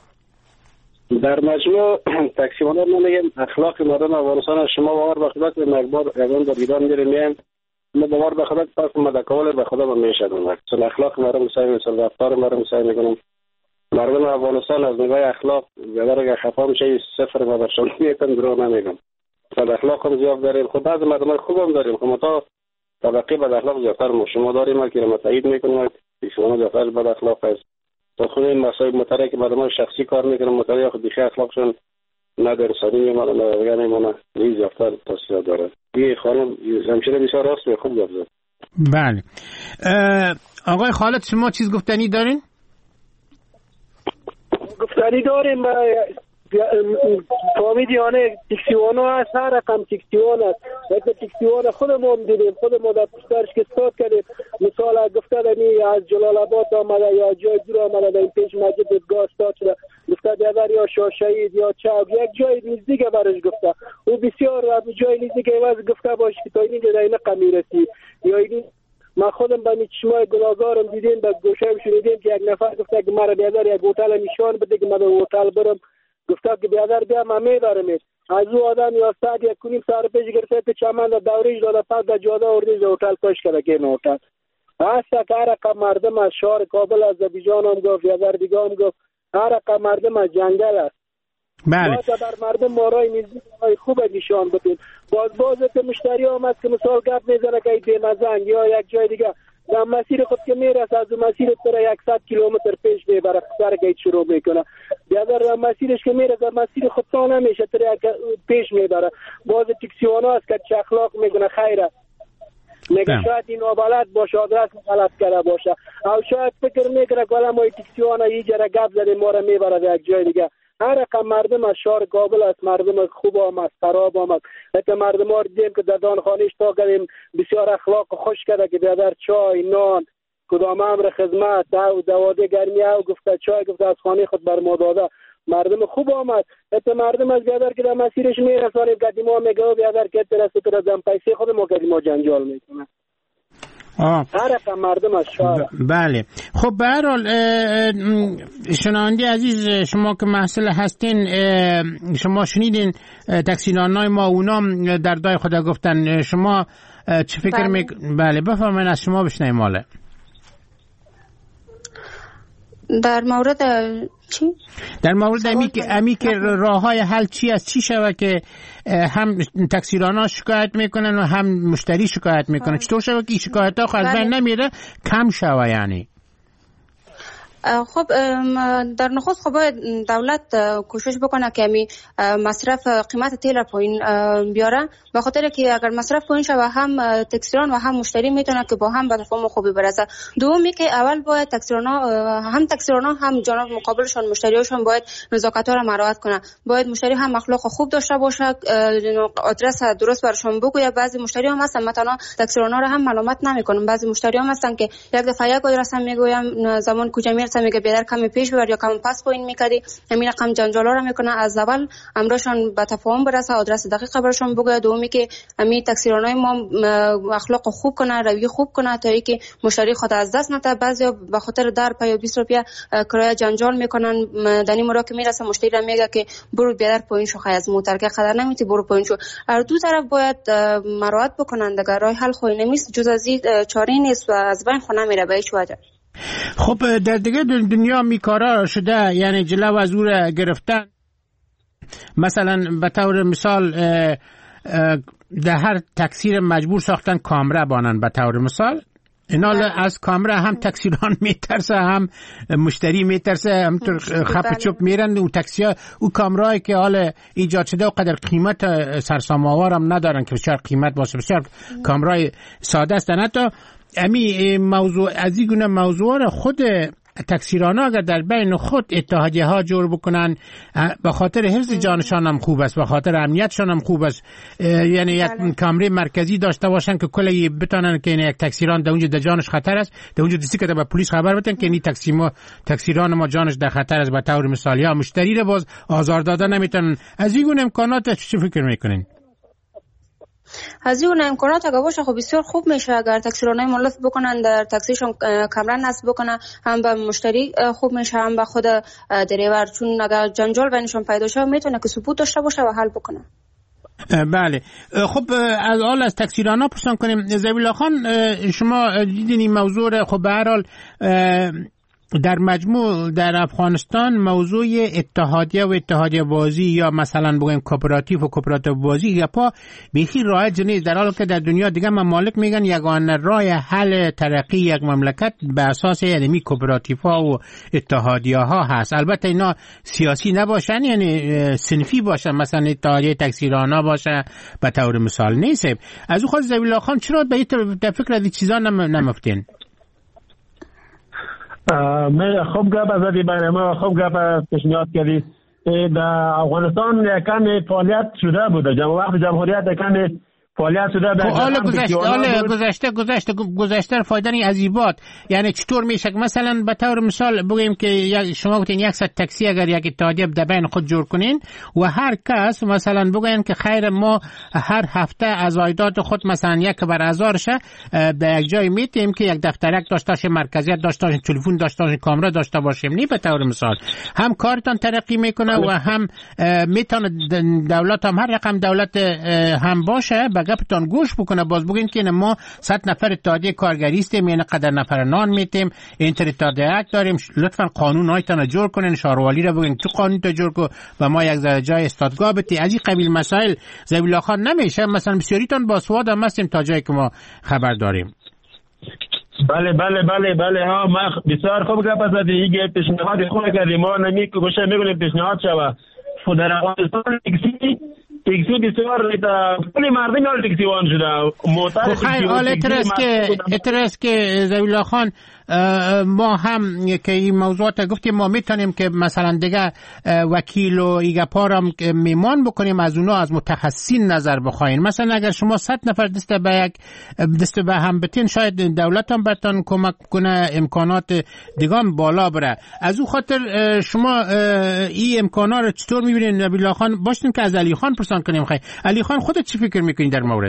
در مجموع تاکسی‌ها میگم اخلاق مردم افغانستان شما باور به خدا که مقدار اگه در ایران میریم ما باور به خدا پس مدکول به خدا میشدن. چون اخلاق مردم سعی میکنن، رفتار مردم سعی میکنن. مردم افغانستان از نگاه اخلاق اگر خفا میشه صفر و برشون میتن درو نمیگم. صد اخلاق هم زیاد داریم، خود بعض مردم خوب هم داریم، خب تا طبقه بد اخلاق زیادتر شما داریم که ما تایید میکنیم شما زیادتر بد اخلاق است. تا خود این مسائل متره که مردم شخصی کار میکنن متره خود بیخی اخلاقشون نه در رسانی میمانه نه بگه میمانه نیز یافتر تصویر داره. این خانم همچنین بسیار راست و خوب گفت. بله آقای خالد شما چیز گفتنی دارین؟ گفتنی داریم. فامیلیانه تکسیوانا هست، هر رقم تکسیوان هست. مثل تکسیوان خودمون دیدیم، خودمون در پشترش که استاد کردیم. مثال گفته دمی از جلال آباد آمده یا جای دور آمده در این پیش مسجد دیدگاه استاد شده، گفته دیگر یا شاهشهید یا چوب یک جای نزدیک برش گفته. او بسیار جای نزدیک ایواز گفته باشه که تا این جای این قمی رسی یا این. من خودم با چشمای گناهگارم دیدیم، با گوشه‌ام شنیدیم که یک نفر گفته که مرا بیادر یک هتل نشان بده که من به هتل برم. گفته که بیادر بیا من میبرم. از او آدم یا ساعت 1.5 ساعت پیش گرفته تو چمن در دوریش داده، پس در جاده آوردیش در هتل کش کرده که این هتل. هسته که هر رقم مردم از شهر کابل از زبیجان هم گفت یا در دیگه هم گفت هر رقم مردم از جنگل است. بله. باید بر مردم مارای نزدیک خوب نشان بدید. باز که مشتری هم هست که مثال گپ میزنه که بیمزنگ یا یک جای دیگه در مسیر خود که میرسه از مسیر تر 100 کیلومتر پیش میبره سر گیت شروع میکنه. بیادر مسیرش که میرسه مسیر خود تا نمیشه تر پیش میبره. باز تکسیوانا هست که چه اخلاق میکنه خیره میگه شاید این نابلد باشه، آدرس غلط کرده باشه، او شاید فکر میکنه که ما تکسیوانا یه جره گپ زده ما رو میبره در یک جای دیگه. هر رقم مردم از شهر کابل است، مردم خوب هم است، خراب هم است. حتی مردم ها دیدیم که در دانخانهش تا کردیم بسیار اخلاق خوش کرده که بیادر چای نان کدام امر خدمت دواده گرمی او گفته چای گفته از خانه خود بر ما داده. مردم خوب هم است. حتی مردم از بیادر که در مسیرش میرسانیم قدیم ها میگه بیادر که ترسه تر از پیسه خود ما قدیم ها جنجال میکنه. هر رقم مردم از شهر. بله خب به هر حال شنونده عزیز شما که محصل هستین شما شنیدین تاکسیرانای ما اونا در دای خدا گفتن. شما چه فکر بله بفرمایید از شما بشنویم. ماله در مورد چی؟ در مورد امی که راه های حل چی است؟ چی شوه که هم تاکسیرانا شکایت میکنن و هم مشتری شکایت میکنن؟ چطور شوه که شکایت ها خود بین نمیره کم شوه؟ یعنی خب در نخست خب باید دولت کوشش بکنه که می مصرف قیمت تیل پایین بیاره، به خاطر که اگر مصرف پایین شه و هم تاکسیران و هم مشتری میتونه که با هم به تفاهم خوبی برسه. دومی که اول باید تاکسیران هم جانب مقابلشون مشتریاشون باید نزاکت ها را مراعات کنه. باید مشتری هم اخلاق خوب داشته باشه، آدرس درست برشون بگویه. بعضی مشتری هم هستن مثلا تاکسیران ها را هم ملامت نمیکنن، بعضی مشتری هم هستن که یک دفعه یک آدرس هم میگویم زمان کجا میرسه میگه بیادر کمی پیش ببر یا کم پس پایین میکردی، همین رقم جنجالا را میکنه. از اول امرشون به تفاهم برسه، آدرس دقیق برشون بگه. دومی که همین تاکسیرانای ما اخلاق خوب کنه، روی خوب کنه تا اینکه مشتری خود از دست نده. بعضیا به خاطر در پای 20 روپیه کرایه جنجال میکنن، دنی مرا که میرسه مشتری را میگه که برو بیادر پایین شو، از موتر که خطر نمیتی برو پایین شو. هر دو طرف باید مراعات بکنن، دیگه راه حل خو نمیست، جز از این چاره نیست و از بین خو نمیره به هیچ وجه. خب در دیگه دنیا میکارا شده، یعنی جلو از او گرفتن. مثلا به طور مثال در هر تکثیر مجبور ساختن کامره بانن، به طور مثال اینا از کامره هم تکثیران میترسه، هم مشتری میترسه، همطور خپ چوب میرن و تکثیر او کامرهایی که حال ایجاد شده و قدر قیمت سرسام‌آور هم ندارن که بسیار قیمت باشه، بسیار کامرهای ساده است. حتی امی موضوع از این گونه موضوع خود تکثیران ها اگر در بین خود اتحادیه ها جور بکنن، به خاطر حفظ جانشان هم خوب است، به خاطر امنیتشان هم خوب است. یعنی یک کامره مرکزی داشته باشن که کلی بتونن که یک تکثیران در اونجا در جانش خطر است، در اونجا دیسی که به پلیس خبر بدن که این تکثیران ما جانش در خطر است. به طور مثال یا مشتری رو باز آزار دادن نمیتونن. از این گونه امکانات چی فکر میکنین؟ از این امکانات اگه باشه خب بسیار خوب میشه. اگر تاکسیرانای مولف بکنن در تاکسیشون کامرا نصب بکنن، هم به مشتری خوب میشه هم به خود دریور، چون اگر جنجال بینشون پیدا شه میتونه که ثبوت داشته باشه و حل بکنه. بله. خب از تاکسیران‌ها پرسان کنیم. زبیلا خان، شما دیدین این موضوع خب به هر حال در مجموع در افغانستان موضوع اتحادیه و اتحادیه بازی یا مثلا بگیم کوپراتیو و کوپراتیو بازی یا پا بیخی رایج نیست، در حالی که در دنیا دیگه ممالک میگن یگانه راه حل ترقی یک مملکت به اساس علمی کوپراتیو ها و اتحادیه ها هست. البته اینا سیاسی نباشن، یعنی صنفی باشن، مثلا اتحادیه تکثیرانه باشه به طور مثال نیست. از او خود زبیلا خان چرا به فکر از این چیزا نمفتین؟ من خوب گپ از این برنامه خوب گپ پیشنهاد کردید. در افغانستان یکم فعالیت شده بوده، وقت جمهوریت یکم فعالیت شده. گذشته فایدنی عزیبات، یعنی چطور میشه مثلا به طور مثال بگیم که شما گفتین 100 تاکسی اگر یک اتحادیه در بین خود جور کنین و هر کس مثلا بگین که خیر ما هر هفته از عایدات خود مثلا 1/1000 شه به یک جای میتیم که یک دفترک داشته باشه، مرکزیت داشته باشه، تلفن داشته باشه، کامera داشته باشیم، نه به طور مثال هم کارتان ترقی میکنه و هم میتونه دولت هم هر رقم دولت هم باشه گپتان گوش بکنه. باز بگین که ما 100 نفر اتحادیه کارگری هستیم، یعنی قدر نفر نان میتیم، اینتر اتحادیه داریم، لطفا قانون هایتان جور کنین، شاروالی را بگین تو قانون تا جور کن و ما یک جای استادگاه بتی. از این قبیل مسائل زبیلا خان نمیشه. مثلا بسیاریتان با سواد هم هستیم تا جایی که ما خبر داریم. بله ها، ما بسیار خوب گپ از دیگه پیشنهاد خوب کردیم. ما نمیگوشه میگیم پیشنهاد شوه در افغانستان تکسی بسیار کلی مردم حال تکسی وان شده موتر. خیر حال اترس که زبیلا خان ما هم که این موضوعات گفتیم ما میتونیم که مثلا دیگه وکیل و ایگپار هم میمان بکنیم، از اونا از متخصصین نظر بخواین. مثلا اگر شما 100 نفر دست به هم بتین شاید دولت هم بتان کمک کنه، امکانات دیگه هم بالا بره. از او خاطر شما این امکانات رو چطور میبینید زبیلا خان؟ باشیم که از علی خان پرسان کنیم. خیر علی خان خودت چی فکر میکنی در مورد؟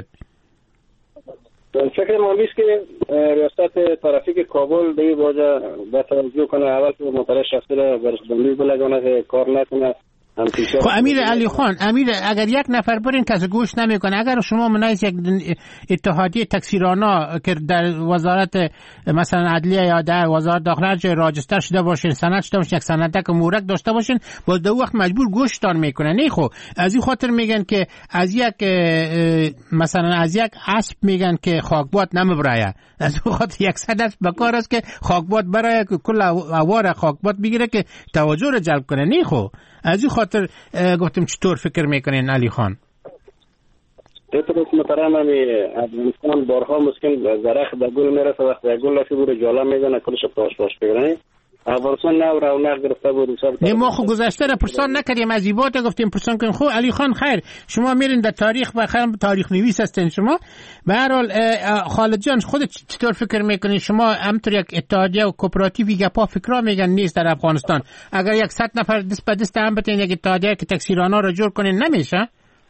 فکر من است که ریاست ترافیک کابل به این واژه به توجه کنه. اول که موتر شخصی را برش بندی بلگانه که کار نکنه خب امیر علی خان، اگر یک نفر برین کسی گوش نمیکنه، اگر شما منایز یک اتحادیه تکثیرانا که در وزارت مثلا عدلیه یا در وزارت داخله جای راجستر شده باشین، سند شده باشین، یک سندک مورک داشته باشین، باز در وقت مجبور گوشتان میکنه. نه خب از این خاطر میگن که از یک مثلا از یک اسب میگن که خاکباد نمیبرایه، از اون خاطر یک صد اسب بکار است که خاکباد برای کل اوار خاکباد بگیره که توجه رو جلب کنه. نه خب از این خاطر گفتم چطور فکر میکنین علی خان؟ درست محترم، افغانستان بارها مسکن درخت در گل میرسه، وقتی گل لفی بوده جالا میزنه کلش پاش بگیرن. افغانستان نو رونق گرفته بود. نه ما خو گذشته را پرسان نکردیم، از ایبات گفتیم پرسان کنیم. خب علی خان خیر، شما میرین در تاریخ و خیلی تاریخ نویس هستین شما. به هر حال خالد جان خودت چطور فکر میکنین شما؟ همطور یک اتحادیه و کوپراتیوی گپا فکرا میگن نیست در افغانستان، اگر 100 نفر دست به دست هم بتین یک اتحادیه که تکثیرانا رو جور کنین نمیشه؟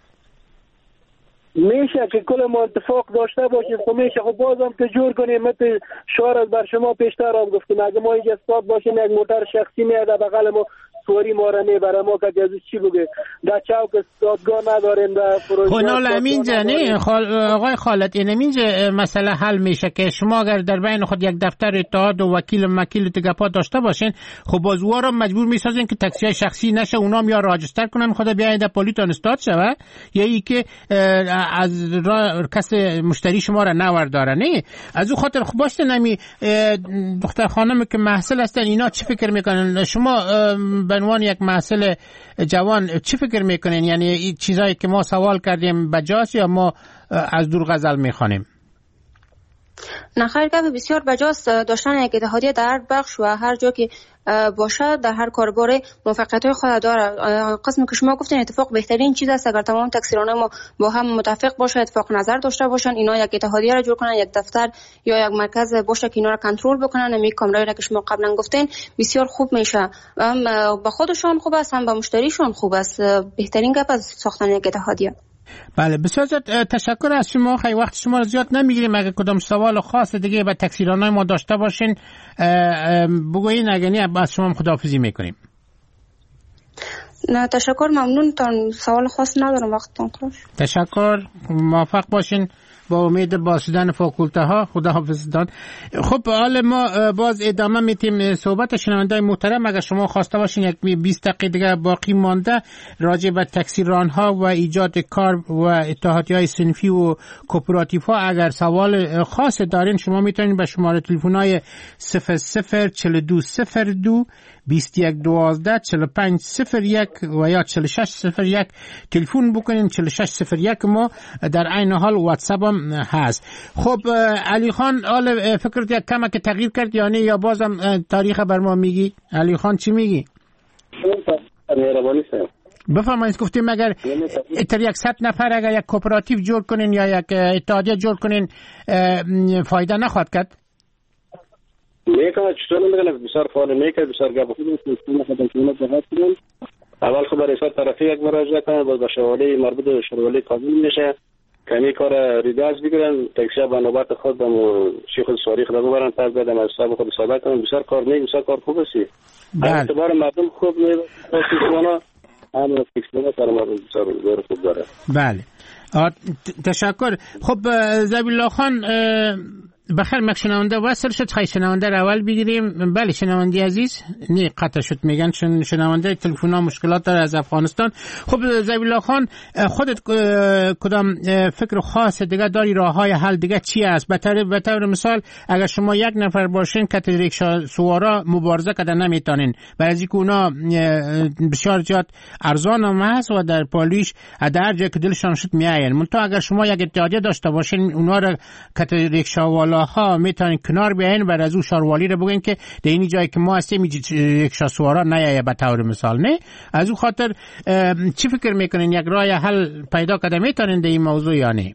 میشه که کل ما اتفاق داشته باشیم. خب میشه، خب بازم که جور کنیم. مثل شعار از بر شما پیشتر هم گفتیم، اگه ما اینجا استاد باشیم یک موتر شخصی میاد بغل ما سواری ما را میبره، ما که جزو چی بگه در چوک استادگاه نداریم در پروژه. خب نالا امینجا نه آقای خالد، این امینجا مسئله حل میشه که شما اگر در بین خود یک دفتر اتحاد و وکیل مکیل تگپا داشته باشین، خب بازوها را مجبور میسازین که تاکسی شخصی نشه، اونام یا راجستر کنن خود بیاید در پلیتون استاد شوه، یا ای که از کس مشتری شما را نورداره. نه از اون خاطر خب باشه نمی دختر خانم که محصل هستن اینا چی فکر میکنن؟ شما به عنوان یک محصل جوان چی فکر میکنین؟ یعنی این چیزایی که ما سوال کردیم بجاست یا ما از دور غزل میخوانیم؟ نه خیر، که بسیار بجاست داشتن یک اتحادیه در هر بخش و هر جا که باشه در هر کاربار موفقیت‌های خود داره. قسمی که شما گفتین اتفاق بهترین چیز است اگر تمام تکثیرانه ما با هم متفق باشه، اتفاق نظر داشته باشن، اینا یک اتحادیه را جور کنن، یک دفتر یا یک مرکز باشه که اینا را کنترل بکنن. همین کامرایی را که شما قبلا گفتین بسیار خوب میشه، هم به خودشون خوب است هم به مشتریشون خوب است. بهترین گپ از ساختن یک اتحادیه. بله بسیار تشکر از شما. خیلی وقت شما رو زیاد نمیگیریم. اگه کدام سوال خاص دیگه به تکثیرانای ما داشته باشین بگوین، اگه نه از شما خداحافظی میکنیم. نه تشکر، ممنون. تا سوال خاص ندارم، وقتتون خوش. تشکر، موفق باشین. با امید با شدن فاکولته ها خداحافظ داد. خب حالا ما باز ادامه میتیم صحبت شنوندای محترم. اگر شما خواسته باشین یک 20 دقیقه دیگه باقی مانده راجع به تکثیران ها و ایجاد کار و اتحادیه‌های صنفی و کوپراتیو ها اگر سوال خاص دارین شما میتونین به شماره تلفن‌های 004202 2112 4501 و یا 4601 تلفن بکنین. 4601 ما در عین حال واتساپ هم هست. خب علی خان حال فکرت یک کمک تغییر کرد یا نه، یا بازم تاریخ بر ما میگی؟ علی خان چی میگی؟ بفرمایید. گفتیم اگر تا 100 نفر اگر یک کوپراتیو جور کنین یا یک اتحادیه جور کنین فایده نخواهد کرد؟ میکنه چطور نمیکنه؟ بسیار فعال میکنه، بسیار گپ خوبی است. اول خب برای رئیس طرفی یک مراجعه کنن، باز به شوالی مربوط به شوالی قبول میشه، کمی کار ریداز بگیرن، تکشا به نوبت خود به شیخ سواری خود ببرن، پس بعدم از حساب خود حساب کنن. بسیار کار نیست، بسیار کار خوب است. اعتبار مردم خوب نیست، تکسیرانا هم تکسیرانا سر مردم بسیار خوب داره. بله تشکر. خب زبیل الله خان بخیر، مک شنونده وصل شد. خیلی شنونده رو اول بگیریم. بله شنونده عزیز، نه قطع شد میگن شنونده تلفن ها مشکلات داره از افغانستان. خب زبیل الله خان خودت کدام فکر خاص دیگه داری؟ راه های حل دیگه چی است؟ به طور مثال اگر شما یک نفر باشین که ریکشا سوارا مبارزه کردن نمیتونین، برای اینکه اونا بسیار زیاد ارزان هم هست و در پالیش در جای که دلشان شد میاین. منتها اگر شما یک اتحادیه داشته باشین اونا رو که ریکشا ها میتونین کنار بیاین و از اون شاروالی رو بگین که در این جایی که ما هستیم ریکشا سوارا نیایه به طور مثال. نه از اون خاطر چی فکر میکنین یک راه حل پیدا کرده میتونین در این موضوع یا نه؟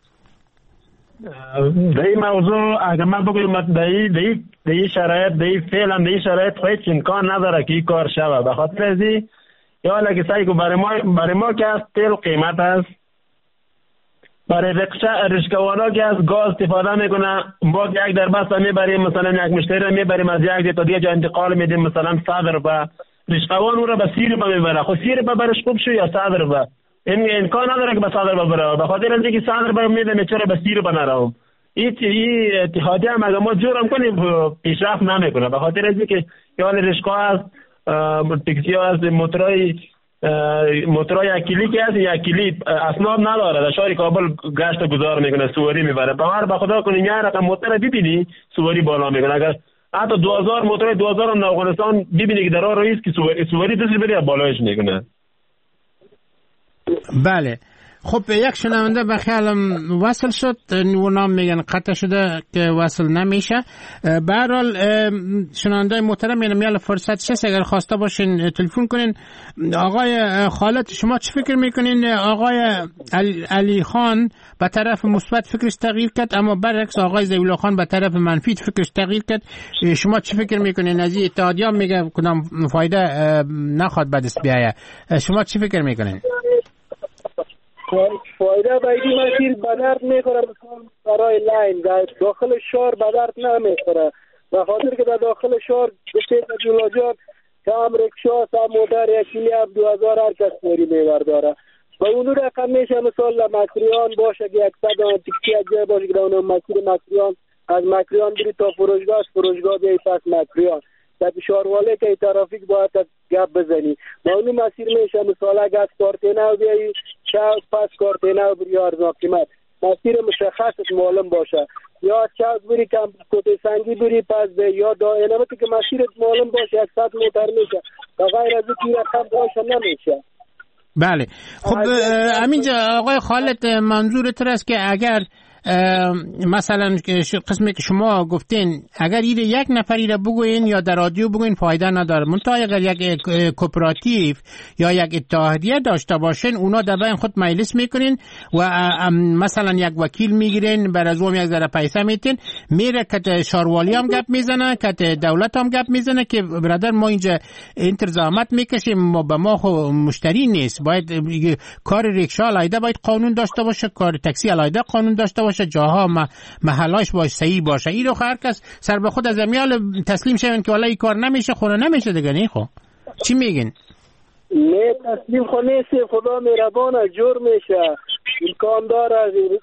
در این موضوع اگر من بگویم در این شرایط فعلا در این شرایط هیچ امکان نداره که این کار شود. به خاطر ازی یا لگه سعی که برای ما که از تیل قیمت است، برای رشکوانا که از گاز استفاده میکنه، ما یک در بسته میبریم مثلا یک مشتری رو میبریم از یک تا دیگه جا انتقال میدیم مثلا 100 روپیه رشقوان او را به سیر ببره. خب سیر ببرش خوب شو یا صدر به این امکان نداره که به صدر ببره، به خاطر اینکه صدر به میده چرا به سیر بنرم. این اتحادیه هم اگه ما جورم کنیم پیشرفت نمیکنه، به خاطر اینکه یال رشقا هست، تاکسی ها هست، موترای اکیلی که هست، اکیلی اسناد نداره، در شهر کابل گشت گذار میکنه، سواری میبره. به خدا کنیم یه رقم موتر ببینی سواری بالا میکنه. اگر حتی 2000 موتر 2000 هم در افغانستان ببینی که در راه رئیس که سواری دست بری بالایش میکنه. بله خب یک شنونده به خیالم وصل شد، نام میگن قطع شده که وصل نمیشه. به هر حال شنونده محترم میال فرصت شست اگر خواسته باشین تلفن کنین. آقای خالد شما چه فکر میکنین؟ آقای علی خان به طرف مثبت فکرش تغییر کرد، اما برعکس آقای ضیاءالله خان به طرف منفی فکرش تغییر کرد. شما چه فکر میکنین؟ از این اتحادیه میگه کدام فایده نخواد به دست بیایه، شما چه فکر میکنین؟ فایده به این مسیر به درد میخوره، برای لاین در داخل شهر به درد نمیخوره، به خاطر که در داخل شهر گفته تکنولوژیات کم رکشا تا موتر یکیلی هم 2000 هر کس سواری میبرداره. و اون رقم میشه مثال مکریان باشه که 100 تکسی از جای باشه که در اون مسیر مکریان از مکریان بری تا فروشگاه، از فروشگاه بیایی پس مکریان در شهرواله که ترافیک باید گپ بزنی. با اون مسیر میشه مثال اگه از کارتینو بیایی چاوز پس کارتینو بری ارزان قیمت، مسیر مشخصت معلوم باشه، یا چاوز بری کم کوته سنگی بری پس به یا دائنمتی که مسیرت معلوم باشه 100 موتر میشه و غیر از این رقم باشه نمیشه. بله خب همینجا آقای خالد منظورت است که اگر مثلا قسمی که شما گفتین اگر این یک نفری را بگوین یا در رادیو بگوین فایده نداره، منتها اگر یک کوپراتیو یا یک اتحادیه داشته باشین اونا در بین خود مجلس میکنین و مثلا یک وکیل میگیرین بر از اون یک ذره پیسه میتین میره که شاروالی هم گپ میزنه که دولت هم گپ میزنه که برادر ما اینجا اینتر زحمت میکشیم، ما به ما خو مشتری نیست، باید کار ریکشا علیده باید قانون داشته باشه، کار تاکسی علیده قانون داشته باشه، جاها محلاش باشه صحیح باشه. این رو هر کس سر به خود از امیال تسلیم شون که والا این کار نمیشه خونه نمیشه دیگه. نه خب چی میگین؟ نه تسلیم خو نیست، خدا مهربانه جور میشه. امکان داره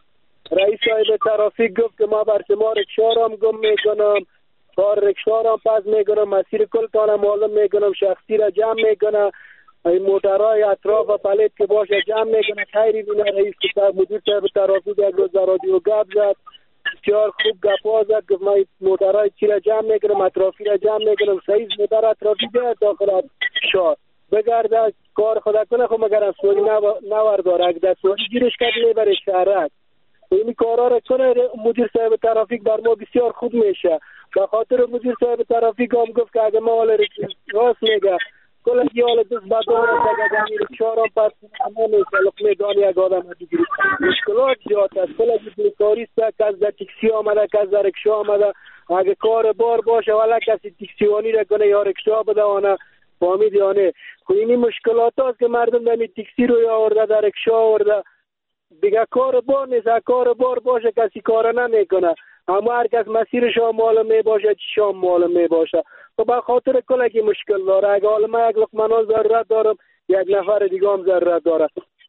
رئیس صاحب ترافیک گفت که ما بر شما رکشا را هم گم میکنم، کار رکشا را پس میکنم، مسیر کل تانه معلوم میکنم، شخصی را جمع میکنم، این موترهای اطراف و پلیت که باشه جمع میکنه. خیری بینه رئیس مدیر صاحب ترافیک یک روز در رادیو گپ زد، بسیار خوب گپا زد، گفت ما موترهای چی را جمع میکنم، اطرافی را جمع میکنم، سایز موتر اطرافی بیاد داخل شهر بگرده کار خدا کنه. خب مگر از سوری نورداره، اگه در سوری گیرش کرد میبره شهرک. این کارا را کنه مدیر صاحب ترافیک بر ما بسیار خوب میشه. به خاطر مدیر صاحب ترافیک هم گفت که اگه ما حال راست میگه کل یال دست بدون اگر دنیر چهارم پس همه لقمه دانی یک آدم دیگری مشکلات زیاد است. کل بیکاری است که از در تکسی آمده که از در رکشا آمده، اگه کار بار باشه ولی کسی تکسیوانی را کنه یا رکشا بده آنه فهمید یا نه. خب این مشکلات است که مردم در تکسی رو یا آورده در رکشا آورده دیگه کار بار نیست. کار بار باشه کسی کار نمیکنه، اما هر کس مسیرش هم معلوم می باشه چیشام معلوم می باشه. خب به خاطر کلکی مشکل داره. اگه حالا من یک لقمه ضرورت دارم یک نفر دیگه هم ضرورت داره،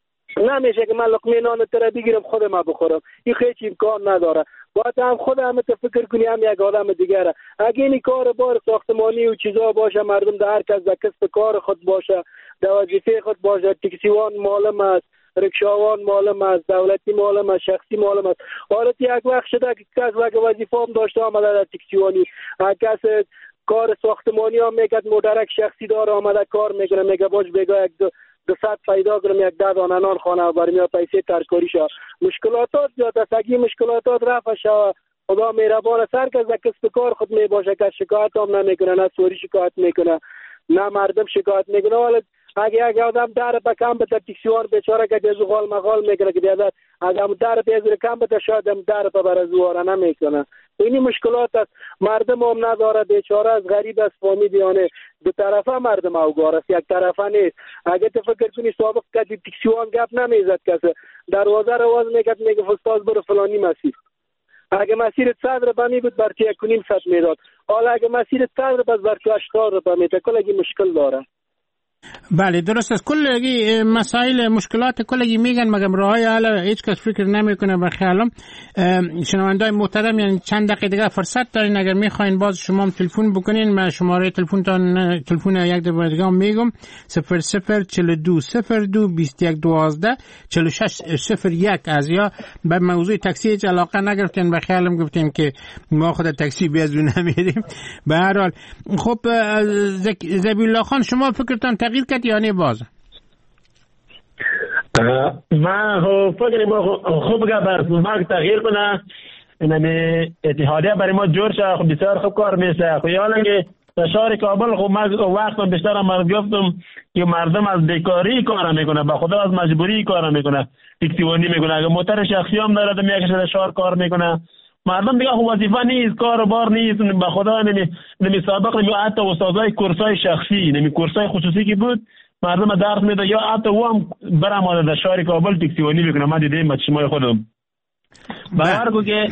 نمیشه که من لقمه نان تره بگیرم خودم بخورم، این هیچ امکان نداره. باید هم خودم فکر کنی هم یک آدم دیگره. اگه این کار بار ساختمانی و چیزا باشه مردم در هر کس در کسب کار خود باشه، در وظیفه خود باشه، تکسیوان معلوم است، رکشاوان معلوم است، دولتی معلوم است، شخصی معلوم است. حالت یک وقت شده که کس وظیفه هم داشته آمده در تکسیوانی، کس کار ساختمانی هم میگد مدرک شخصی داره آمده کار میکنه، میگه باش بگاه یک 200 پیدا کنم یک 10 دانه نان خانه برمی یا پیسه ترکاری شد. مشکلاتات زیاد است. اگه مشکلاتات رفع شد خدا مهربان سر که از کسب کار خود می باشه که شکایت هم نمیکنه، نه سوری شکایت میکنه نه مردم شکایت میکنه. ولی اگه یک آدم در بکم به تکسیوان بیچاره که جزو غال مغال میکنه که بیادر آدم در بیزر کم به شاید هم در ببره زواره نمیکنه. اینی مشکلات است. مردم هم نداره، بیچاره از غریب است فامیلیانه دو طرفه مردم اوگار است، یک طرفه نیست. اگه تو فکر کنی سابق که تکسیوان گپ نمیزد کسی دروازه رو واز میکرد میگه استاد برو فلانی مسیر، اگه مسیر صدر بمی بود برتی 1.5 میداد، حالا اگه مسیر صدر بس برتی 80 میده. کلگی مشکل داره. بله درست است. کلگی مسائل مشکلات کلگی میگن مگم راهی حل هیچ کس فکر نمیکنه. به خیالم شنوندای محترم یعنی چند دقیقه دیگه فرصت دارین، اگر میخواین باز شما هم تلفن بکنین. من شماره تلفن یک دفعه دیگه هم میگم 0042 02 21 12 46 01 از یا به موضوع تاکسی هیچ علاقه نگرفتین. به خیالم گفتیم که ما خود تاکسی بیازو نمیریم. به هر حال خب زبیح الله خان شما فکرتان تغییر کرد یا نه باز؟ من فکر خوب که بر ما تغییر کنه این اتحادیه برای ما جور شد. خب بسیار خوب کار میشه. خب حالا که در شهر کابل خب من وقتم بیشتر هم گفتم که مردم از بیکاری کار میکنه، به خدا از مجبوری کار میکنه، تکسیوانی میکنه. اگه موتر شخصی هم داره میکشه در شهر کار میکنه. مردم دیگه خب وظیفه نیست، کار و بار نیست. به خدا نمی سابق نمی حتی استادای کورسای شخصی نمی کورسای خصوصی که بود مردم درس میده یا حتی او هم برام در شهر کابل تکسیوانی میکنه. من دیدم مجموعه خودم. باور که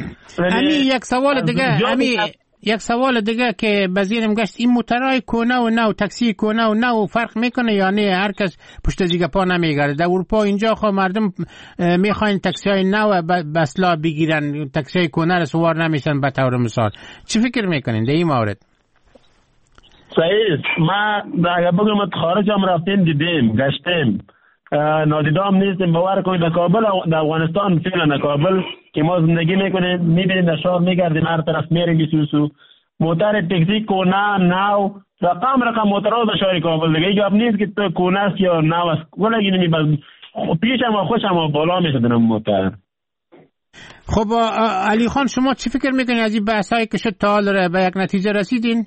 یک سوال دیگه که بذیرم گشت، این موترهای کونه و نو، تاکسی کونه و نو فرق میکنه یا نه؟ هر کس پشت زیگه پا نمیگرده. در اروپا اینجا خب مردم میخواین تاکسی های نو بسلا بگیرن، تاکسی های کونه رو سوار نمیشن. به طور مثال چی فکر میکنین در این مورد؟ صحیح. ما اگر بگم خارج هم رفتیم دیدیم گشتیم نادیدام نیستیم. باور کنید در کابل در افغانستان فعلا در کابل که ما زندگی میکنیم میبینیم در شهر میگردیم هر طرف میریم بیسوسو موتر تاکسی کونه نو رقم موترها در شهر کابل دیگه گپ نیست که تو کونه است یا نو است. ولگی نمی پیشم و خوشم بالا میشدن موتر. خب علی خان شما چی فکر میکنید از این بحثایی که شد تا حال به یک نتیجه رسیدین؟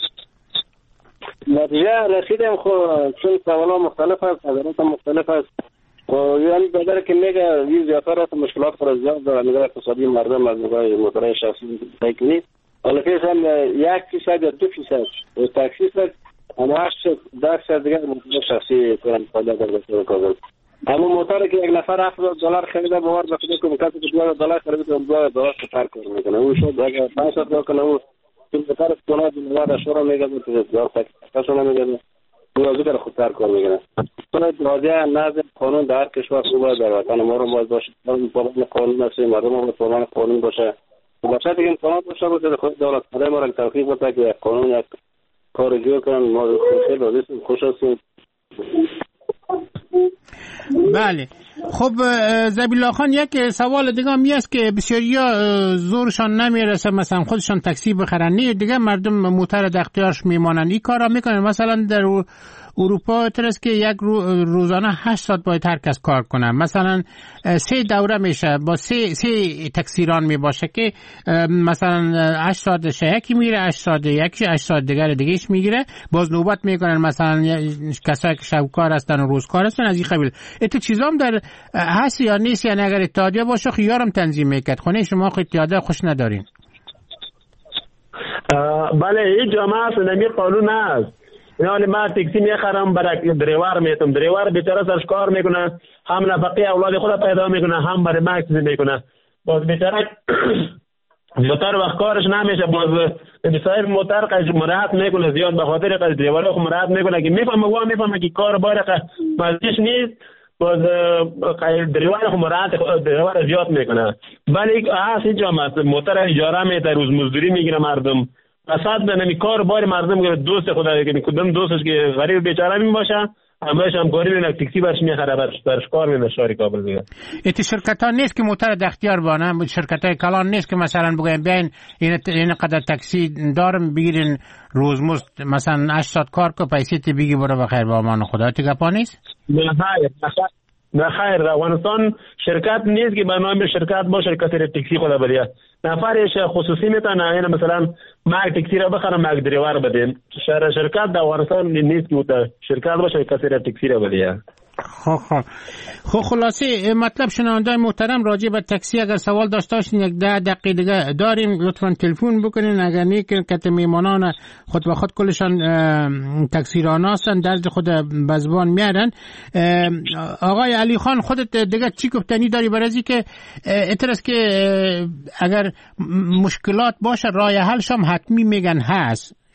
نتیجه رسیدم. خب چون سوالا مختلف است، نظرات مختلف است. یعنی بدر که میگه وی زیادتر است مشکلات پر زیاد داره. نگاه اقتصادی مردم از نگاه موتورهای شخصی تکنیک حالا فیس هم 1% یا 2% تاکسی است. اما 8% دیگه موتور شخصی کنن پیدا کرده کابل. اما موتوری که یک نفر $70 خریده باور بکنید که کسی که $2 خریده $2 خطر کار میکنه. اون شد اگر 500 کنه اون این بطور کنه دیگر شورا میگه که دار تکشون میگه تو ذکر خودتر کار میکنه. چون راضیه نظر قانون در کشور خوبه، در وطن ما رو باید باشه قانون قانون است، مردم هم قانون قانون باشه. باشه دیگه قانون باشه باشه خود دولت برای ما را توفیق بده که قانون یک کار جور کنن. ما خیلی راضی خوش هستیم. بله خب زبیح الله خان یک سوال دیگه هم هست که بسیاریا زورشان نمیرسه مثلا خودشان تاکسی بخرن، نه دیگه مردم موتر در اختیارش میمانن. این کارا میکنن. مثلا در اروپا ترس که یک روزانه 8 ساعت باید هر کس کار کنه. مثلا 3 دوره میشه با 3 تاکسیران میباشه که مثلا 8 ساعت یکی میره، 8 ساعت یکی، 8 ساعت دیگهش میگیره. باز نوبت میکنن مثلا کسایی که شب کار هستن و روز کار هستن از این قبیل. این چیزا هم در هست یا نیست؟ یعنی اگر اتحادیه باشه خیارم تنظیم میکرد. خونه شما خود اتحادیه خوش ندارین؟ بله این جامعه است نمی قانون است. یعنی ما تاکسی میخرم برای دریور میتونم، دریور بیچاره سرش کار میکنه، هم نفقه اولاد خود پیدا میکنه هم برای ما چیزی میکنه. باز بیچاره موتر وقت کارش نمیشه. باز صاحب موتر قضیه مراحت میکنه زیاد به خاطر قضیه دریور خود مراحت میکنه که میفهمه که کار بار مزدیش نیست. باز دریور خود مراحت دریور زیاد میکنه. ولی اصلا جامعه موتر اجاره میده، روز مزدوری میگیره مردم. اساس به نمی کار بار مردم که دوست خدا که کدوم دوستش که غریب بیچاره می باشه همش هم کاری میکنه تاکسی برش میخره برش کار میکنه شهر کابل دیگه. ایت شرکت ها نیست که موتر در اختیار بانه، شرکت های کلان نیست که مثلا بگویم بیاین این قدر تاکسی دارم بگیرین روزمزد مثلا 8 ساعت کار کو پیسه تی بگی برو بخیر با امان خدا. تی گپا نیست؟ نه خیر افغانستان شرکت نیست که به نام شرکت با شرکت تاکسی خدا بده. نفرش خصوصی میتونه یعنی مثلا ما تاکسی را بخرم ما دریور بدیم. شرکت در افغانستان نیست که شرکت با شرکت تاکسی را بده. خب خلاصه مطلب شنوندای محترم راجع به تاکسی اگر سوال داشته باشین یک 10 دقیقه دیگه داریم، لطفا تلفن بکنین. اگر نه که میمانان خود به خود کلشان تاکسیران هستن درد خود بزبان میارن. آقای علی خان خودت دیگه چی گفتنی داری برای اینکه اعتراض که اگر مشکلات باشه راه حلش هم حتمی میگن هست؟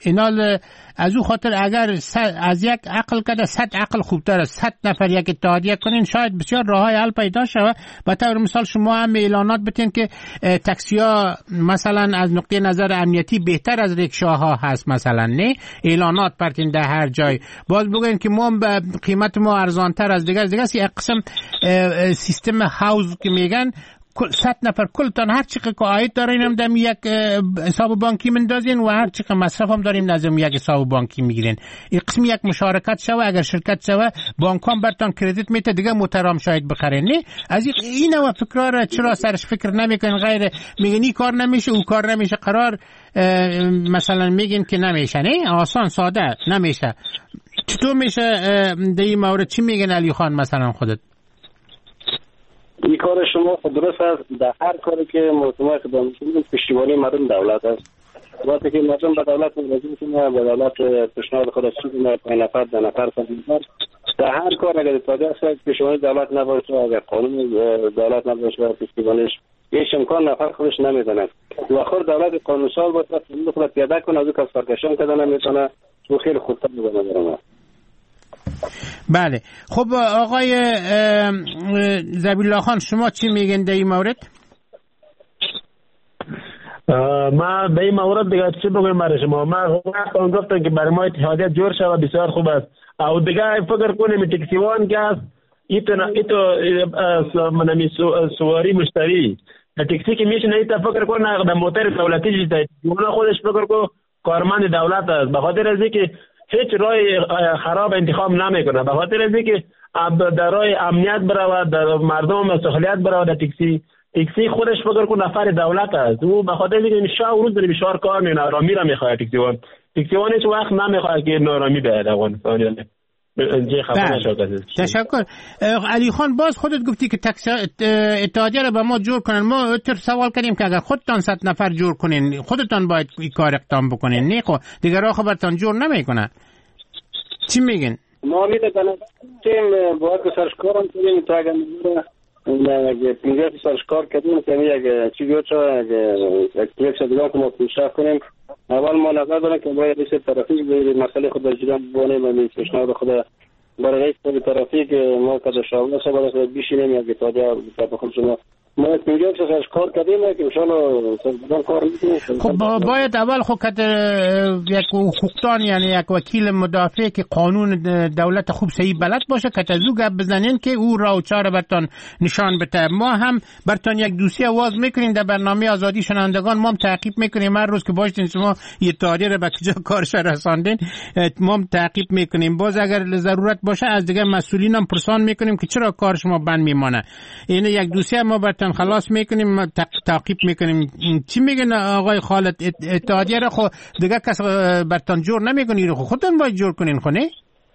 اینال از او خاطر اگر از یک عقل کده 100 عقل خوبتر است، 100 نفر یک اتحادیه کنین شاید بسیار راههای حل پیدا شود. به طور مثال شما هم اعلانات بتین که تاکسی‌ها مثلا از نقطه نظر امنیتی بهتر از ریکشاها هست، مثلا نه اعلانات پرتین در هر جای، باز بگوین که ما قیمت ما ارزانتر از دیگر یک قسم سیستم هاوز که میگن 100 نفر کلتان هر چقدر که عاید دارین هم دم یک حساب بانکی مندازین و هر چقدر مصرف هم داریم نظم یک حساب بانکی میگیرین. این قسم یک مشارکت شوه، اگر شرکت شوه بانک هم برتان کردیت میته دیگه محترم شاید بخرین. نه از این و فکرار چرا سرش فکر نمیکنین؟ غیر میگن این کار نمیشه او کار نمیشه، قرار مثلا میگین که نمیشه. نه آسان ساده نمیشه. چطور میشه در این مورد؟ چی میگن علی خان مثلا خودت؟ این کار شما خود درست است. در هر کاری که مطمئن خدمت می‌کنید پشتیبانی مردم دولت است. وقتی که مردم به دولت مراجعه کنه، به دولت پیشنهاد خود سوزونه 5 نفر 10 نفر در هر کار اگر اتفاقی است پشتیبانی دولت نباشه، اگر قانون دولت نباشه پشتیبانیش هیچ امکان نفر خودش نمیدونه. و آخر دولت قانون سال باشه خود پیاده کنه، از کس سرکشان کردن نمیتونه، تو خیلی خودتر می‌کنه. بله خب آقای ذبیح خان شما چی میگین در این مورد؟ ما در این مورد دیگه چی بگویم برای شما؟ ما گفتم که برای ما اتحادیه جور شود بسیار خوب است. او دیگه فکر کنیم تکسیوان که است ایتو منمی سواری مشتری تکسی که میشه ایتا فکر کنه در موتر دولتی جیسته اونا خودش فکر کنه کارمند دولت است، به خاطر از اینکه هیچ راه خراب انتخاب نمیکنه، به خاطر از اینکه در راه امنیت برود، در مردم مسئولیت برود. تاکسی خودش فکر کنه نفر دولت است، او به خاطر اینکه شب روز داره بشار کار میکنه، آرامی را میخواد. تاکسیوان هیچ وقت نمیخواد که نارامی بیاد افغانستان. تشکر. علی خان باز خودت گفتی که اتحادیه را به ما جور کنن. ما تر سوال کردیم که اگر خودتان 100 نفر جور کنین خودتان باید این کار اقدام بکنین، نه خب دیگر را خبرتان جور نمیکنن. چی میگین؟ ما میدونم تیم باید که سرش کارم کنیم تا اگر اگه 50 سالش کار کردیم که اگه چی بیاد شد اگه یک دیگه که ما پیشرفت کنیم، اول ما نظر دارم که باید رئیس ترافیک مسئله خود در جریان بانیم و پیشنهاد خود برای رئیس ترافیک ما که در شاوله سبا بیشینیم یک اتحادیه به خود شما ما 50 سالش کار کردیم که انشاءالله سازمان کار میکنیم. خب باید اول خود یک حقوقدان یعنی یک وکیل مدافع که قانون دولت خوب صحیح بلد باشه که تزو گپ بزنین که او راه و چاره برتان نشان بده. ما هم برتان یک دوسیه آواز میکنیم در برنامه آزادی شنوندگان، ما هم تعقیب میکنیم هر روز که باشین شما یه اتحادیه رو به کجا کارش رساندین ما هم تعقیب میکنیم. باز اگر ضرورت باشه از دیگه مسئولین هم پرسان میکنیم که چرا کار شما بند میمانه. این یک دوسیه ما برتان خلاص میکنیم، تعقیب میکنیم. چی میگن آقای خالد؟ اتحادیه رو خود دیگه کس برتان جور نمیکنی، رو خودتون باید جور کنین خونه؟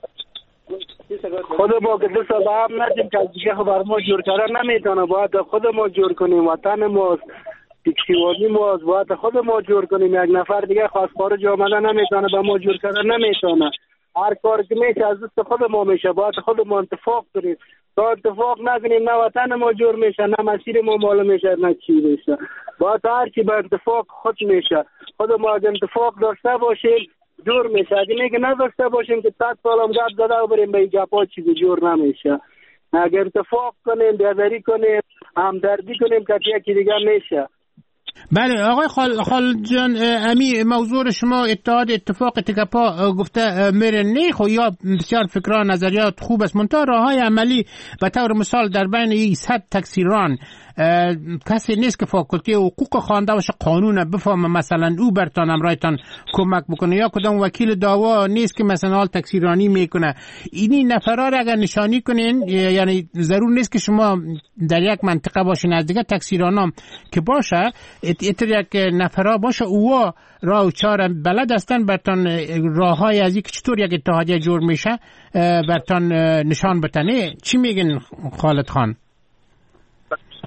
خود ما که دست به هم ندیم که دیگه بر ما جور کردن نمیتونه، باید خود ما جور کنیم. وطن ماست، تکسیوانی ماست، باید خود ما جور کنیم. یک نفر دیگه خاص خارج آمده نمیتونه به ما جور کردن نمیتونه. هر کار که میشه از دست خود ما میشه، باید خود ما اتفاق کنیم. تا اتفاق نکنیم نه وطن ما جور میشه، نه مسیر ما معلوم میشه، نه چی میشه. باید هر چی به اتفاق خود میشه. خود ما از اتفاق داشته باشیم جور میشه. اگه میگه نداشته باشیم که 100 سال هم گپ زده و بریم به این گپا چیزی جور نمیشه. اگر اتفاق کنیم، بیادری کنیم، همدردی کنیم که یکی دیگه میشه. بله آقای خالد جان، امی موضوع شما اتفاق تکپا گفته میره نه خو یا بسیار فکرها نظریات خوب است، منتها راههای عملی به طور مثال در بین این 100 تکسیران کسی نیست که فاکولته حقوق خوانده باشه قانون بفهمه مثلا او برتان امرایتان کمک بکنه، یا کدام وکیل دعوا نیست که مثلا حال تکسیرانی میکنه. اینی نفرها را اگر نشانی کنین، یعنی ضرور نیست که شما در یک منطقه باشین از دیگه تکسیرانام که باشه اتر یک نفرها باشه او راه و چاره بلد هستن برتان راههای از یک چطور یک اتحادیه جور میشه برتان نشان بتنه. چی میگن خالد خان؟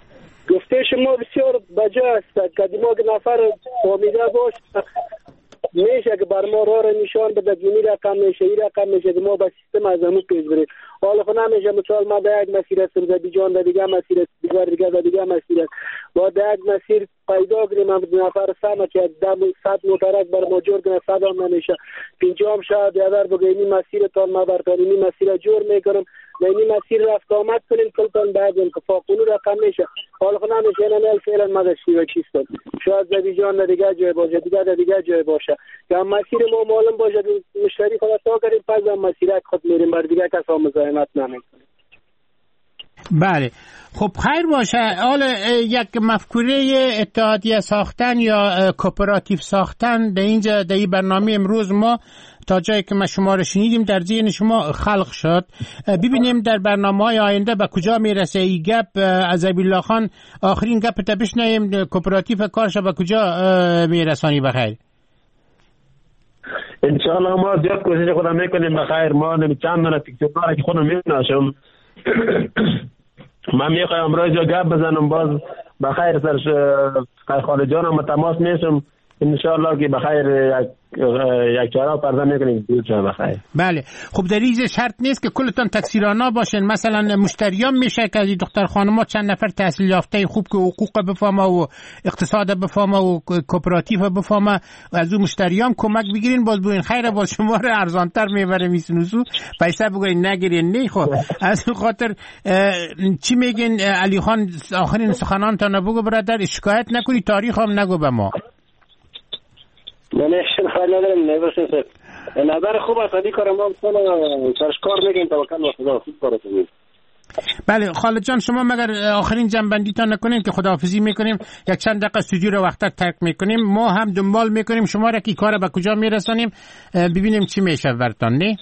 گفته شما بسیار بجا است که ما که نفر فامیده باشه میشه که بر ما راه نشان بده که این رقم میشه این رقم میشه که ما با سیستم از همون پیش بریم. حالا خب نمیشه مثال ما در یک مسیر هستیم در بیجان در دیگه مسیر دیگر در دیگه مسیر با در یک مسیر پیدا کنیم هم نفر سمه که 100 موترک بر ما جور کنه 100 هم نمیشه 50 شاید یادر بگه این مسیر تان ما برتان این مسیر جور میکنم و این مسیر رفت آمد کنیم کلتان بعدیم که فاقونو رقم میشه. حالا خب نمیشه این فعلا ما داشتی و چیستم شاید در بیجان در دیگه جای باشه دیگه در دیگه جای باشه که مسیر ما معلوم باشه که مشتری خدا تا کریم پس هم مسیرک خود میریم بر دیگه کس هم مزاحمت نمیکنیم. بله خب خیر باشه. حالا یک مفکوره اتحادیه ساختن یا کوپراتیو ساختن در اینجا در این برنامه امروز ما تا جایی که ما شما رو شنیدیم در ذهن شما خلق شد. ببینیم در برنامه‌های آینده به کجا میرسه این گپ. از ابیالله خان آخرین گپ تا بشنویم کوپراتیو کارش به کجا میرسانی بخیر. انشاءالله ما زیاد کوشش خودم میکنیم بخیر. ما چند تا تیکتوک‌ها که خودم میشناسم من میخوایم امروز گپ بزنم باز بخیر سرش خاله جانم تماس میشم انشاءالله که بخیر یک چهار پرده میکنیم دوست بخیر. بله خب در این شرط نیست که کلتان تکثیرانا باشن، مثلا مشتریان میشه که از دختر خانم‌ها چند نفر تحصیل یافته خوب که حقوق بفهمه و اقتصاد بفهمه و کوپراتیو بفهمه و از اون مشتریان کمک بگیرین باز بگین خیره باز شما رو ارزانتر میبره میسنوسو پیسه بگین نگیرین. نه خب از خاطر چی میگین علی خان آخرین سخنانتان بگو برادر شکایت نکنی تاریخ هم نگو به ما. نه خیلی ندارم نباشین سر نظر خوب است ادی کارم ما سرش کار میگیم توکل و خدا خوب کار کنیم. بله خالد جان شما مگر آخرین جنبندی تا نکنین که خداحافظی میکنیم یک چند دقیقه استودیو رو وقتا ترک میکنیم ما هم دنبال میکنیم شما را که کار به کجا میرسانیم ببینیم چی میشه برتان. نه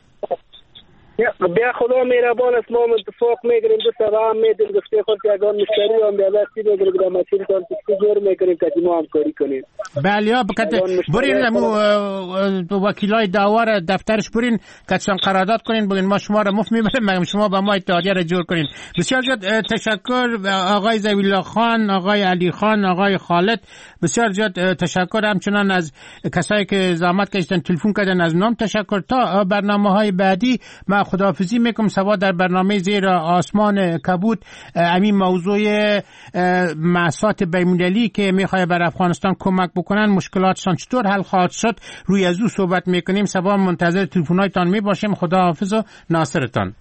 بیا خدا مهربان است ما اتفاق میگیریم دو سبا هم میدیم گفته خود که اگان مشتری هم بیا دستی بگیریم در مسیر تان تسکی جور میکنیم که ما هم کاری کنیم. بله ها برین وکیلای داور دفترش برین کچان قرارداد کنین بگین ما شما را مفت میبریم مگم شما با ما اتحادیه را جور کنین. بسیار زیاد تشکر آقای ابیالله خان، آقای علی خان، آقای خالد، بسیار زیاد تشکر. همچنان از کسایی که زحمت کشیدن تلفن کردن از نام تشکر. تا برنامه‌های بعدی ما خداحافظی میکنم. سوا در برنامه زیر آسمان کبود همین موضوع مأسات بین‌المللی که میخواد بر افغانستان کمک بکنن مشکلاتشان چطور حل خواهد شد روی از او صحبت میکنیم. سوا منتظر تلفن‌هایتان میباشیم. خداحافظ و ناصرتان.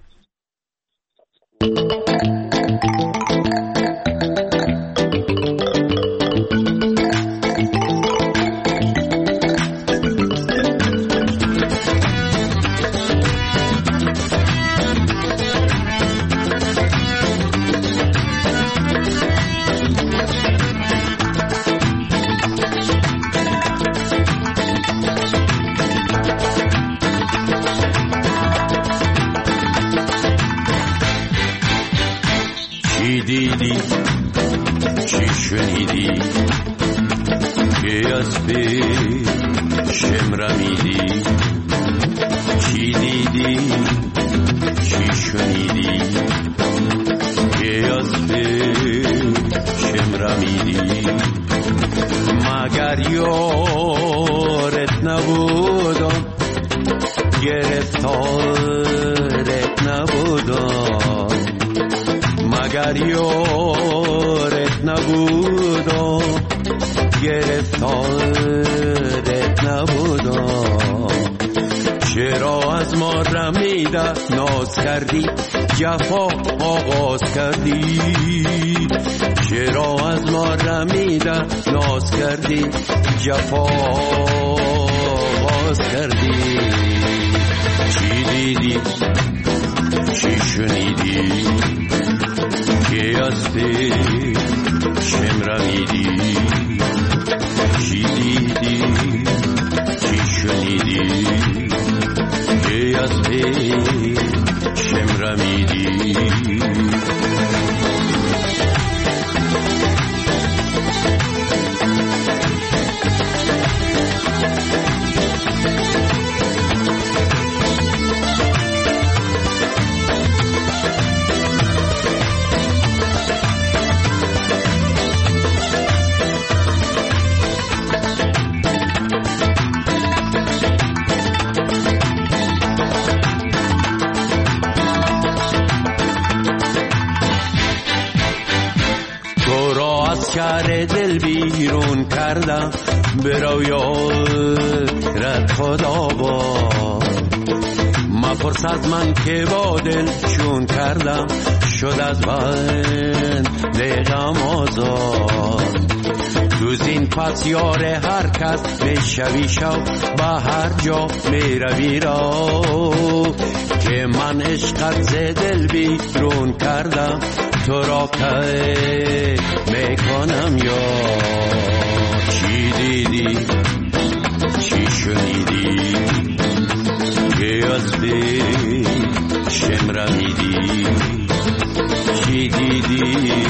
دیدی چی شنیدی که از پیشم رمیدی چی دیدی چی شنیدی که از پیشم رمیدی مگر یارت نبودم گرفتارت نبودم مگر یارت نبودم گرفتارت نبودم چرا از ما رمیده ناز کردی جفا آغاز کردی چرا از ما رمیده ناز کردی جفا آغاز کردی چی دیدی چی شنیدی که از پیشم رمیدی چی دیدی چی شنیدی که از پیشم رمیدی چون کردم به رویات خدا با مپرس از من که با دل چون کردم شد از بند غم آزاد تو زین پس یار هر کس میشوی شو به هر جا میروی را که من عشقت ز دل بیرون کردم تو را که میکنم یا چی دیدی چی شنیدی که از دل شم رمیدی چی دیدی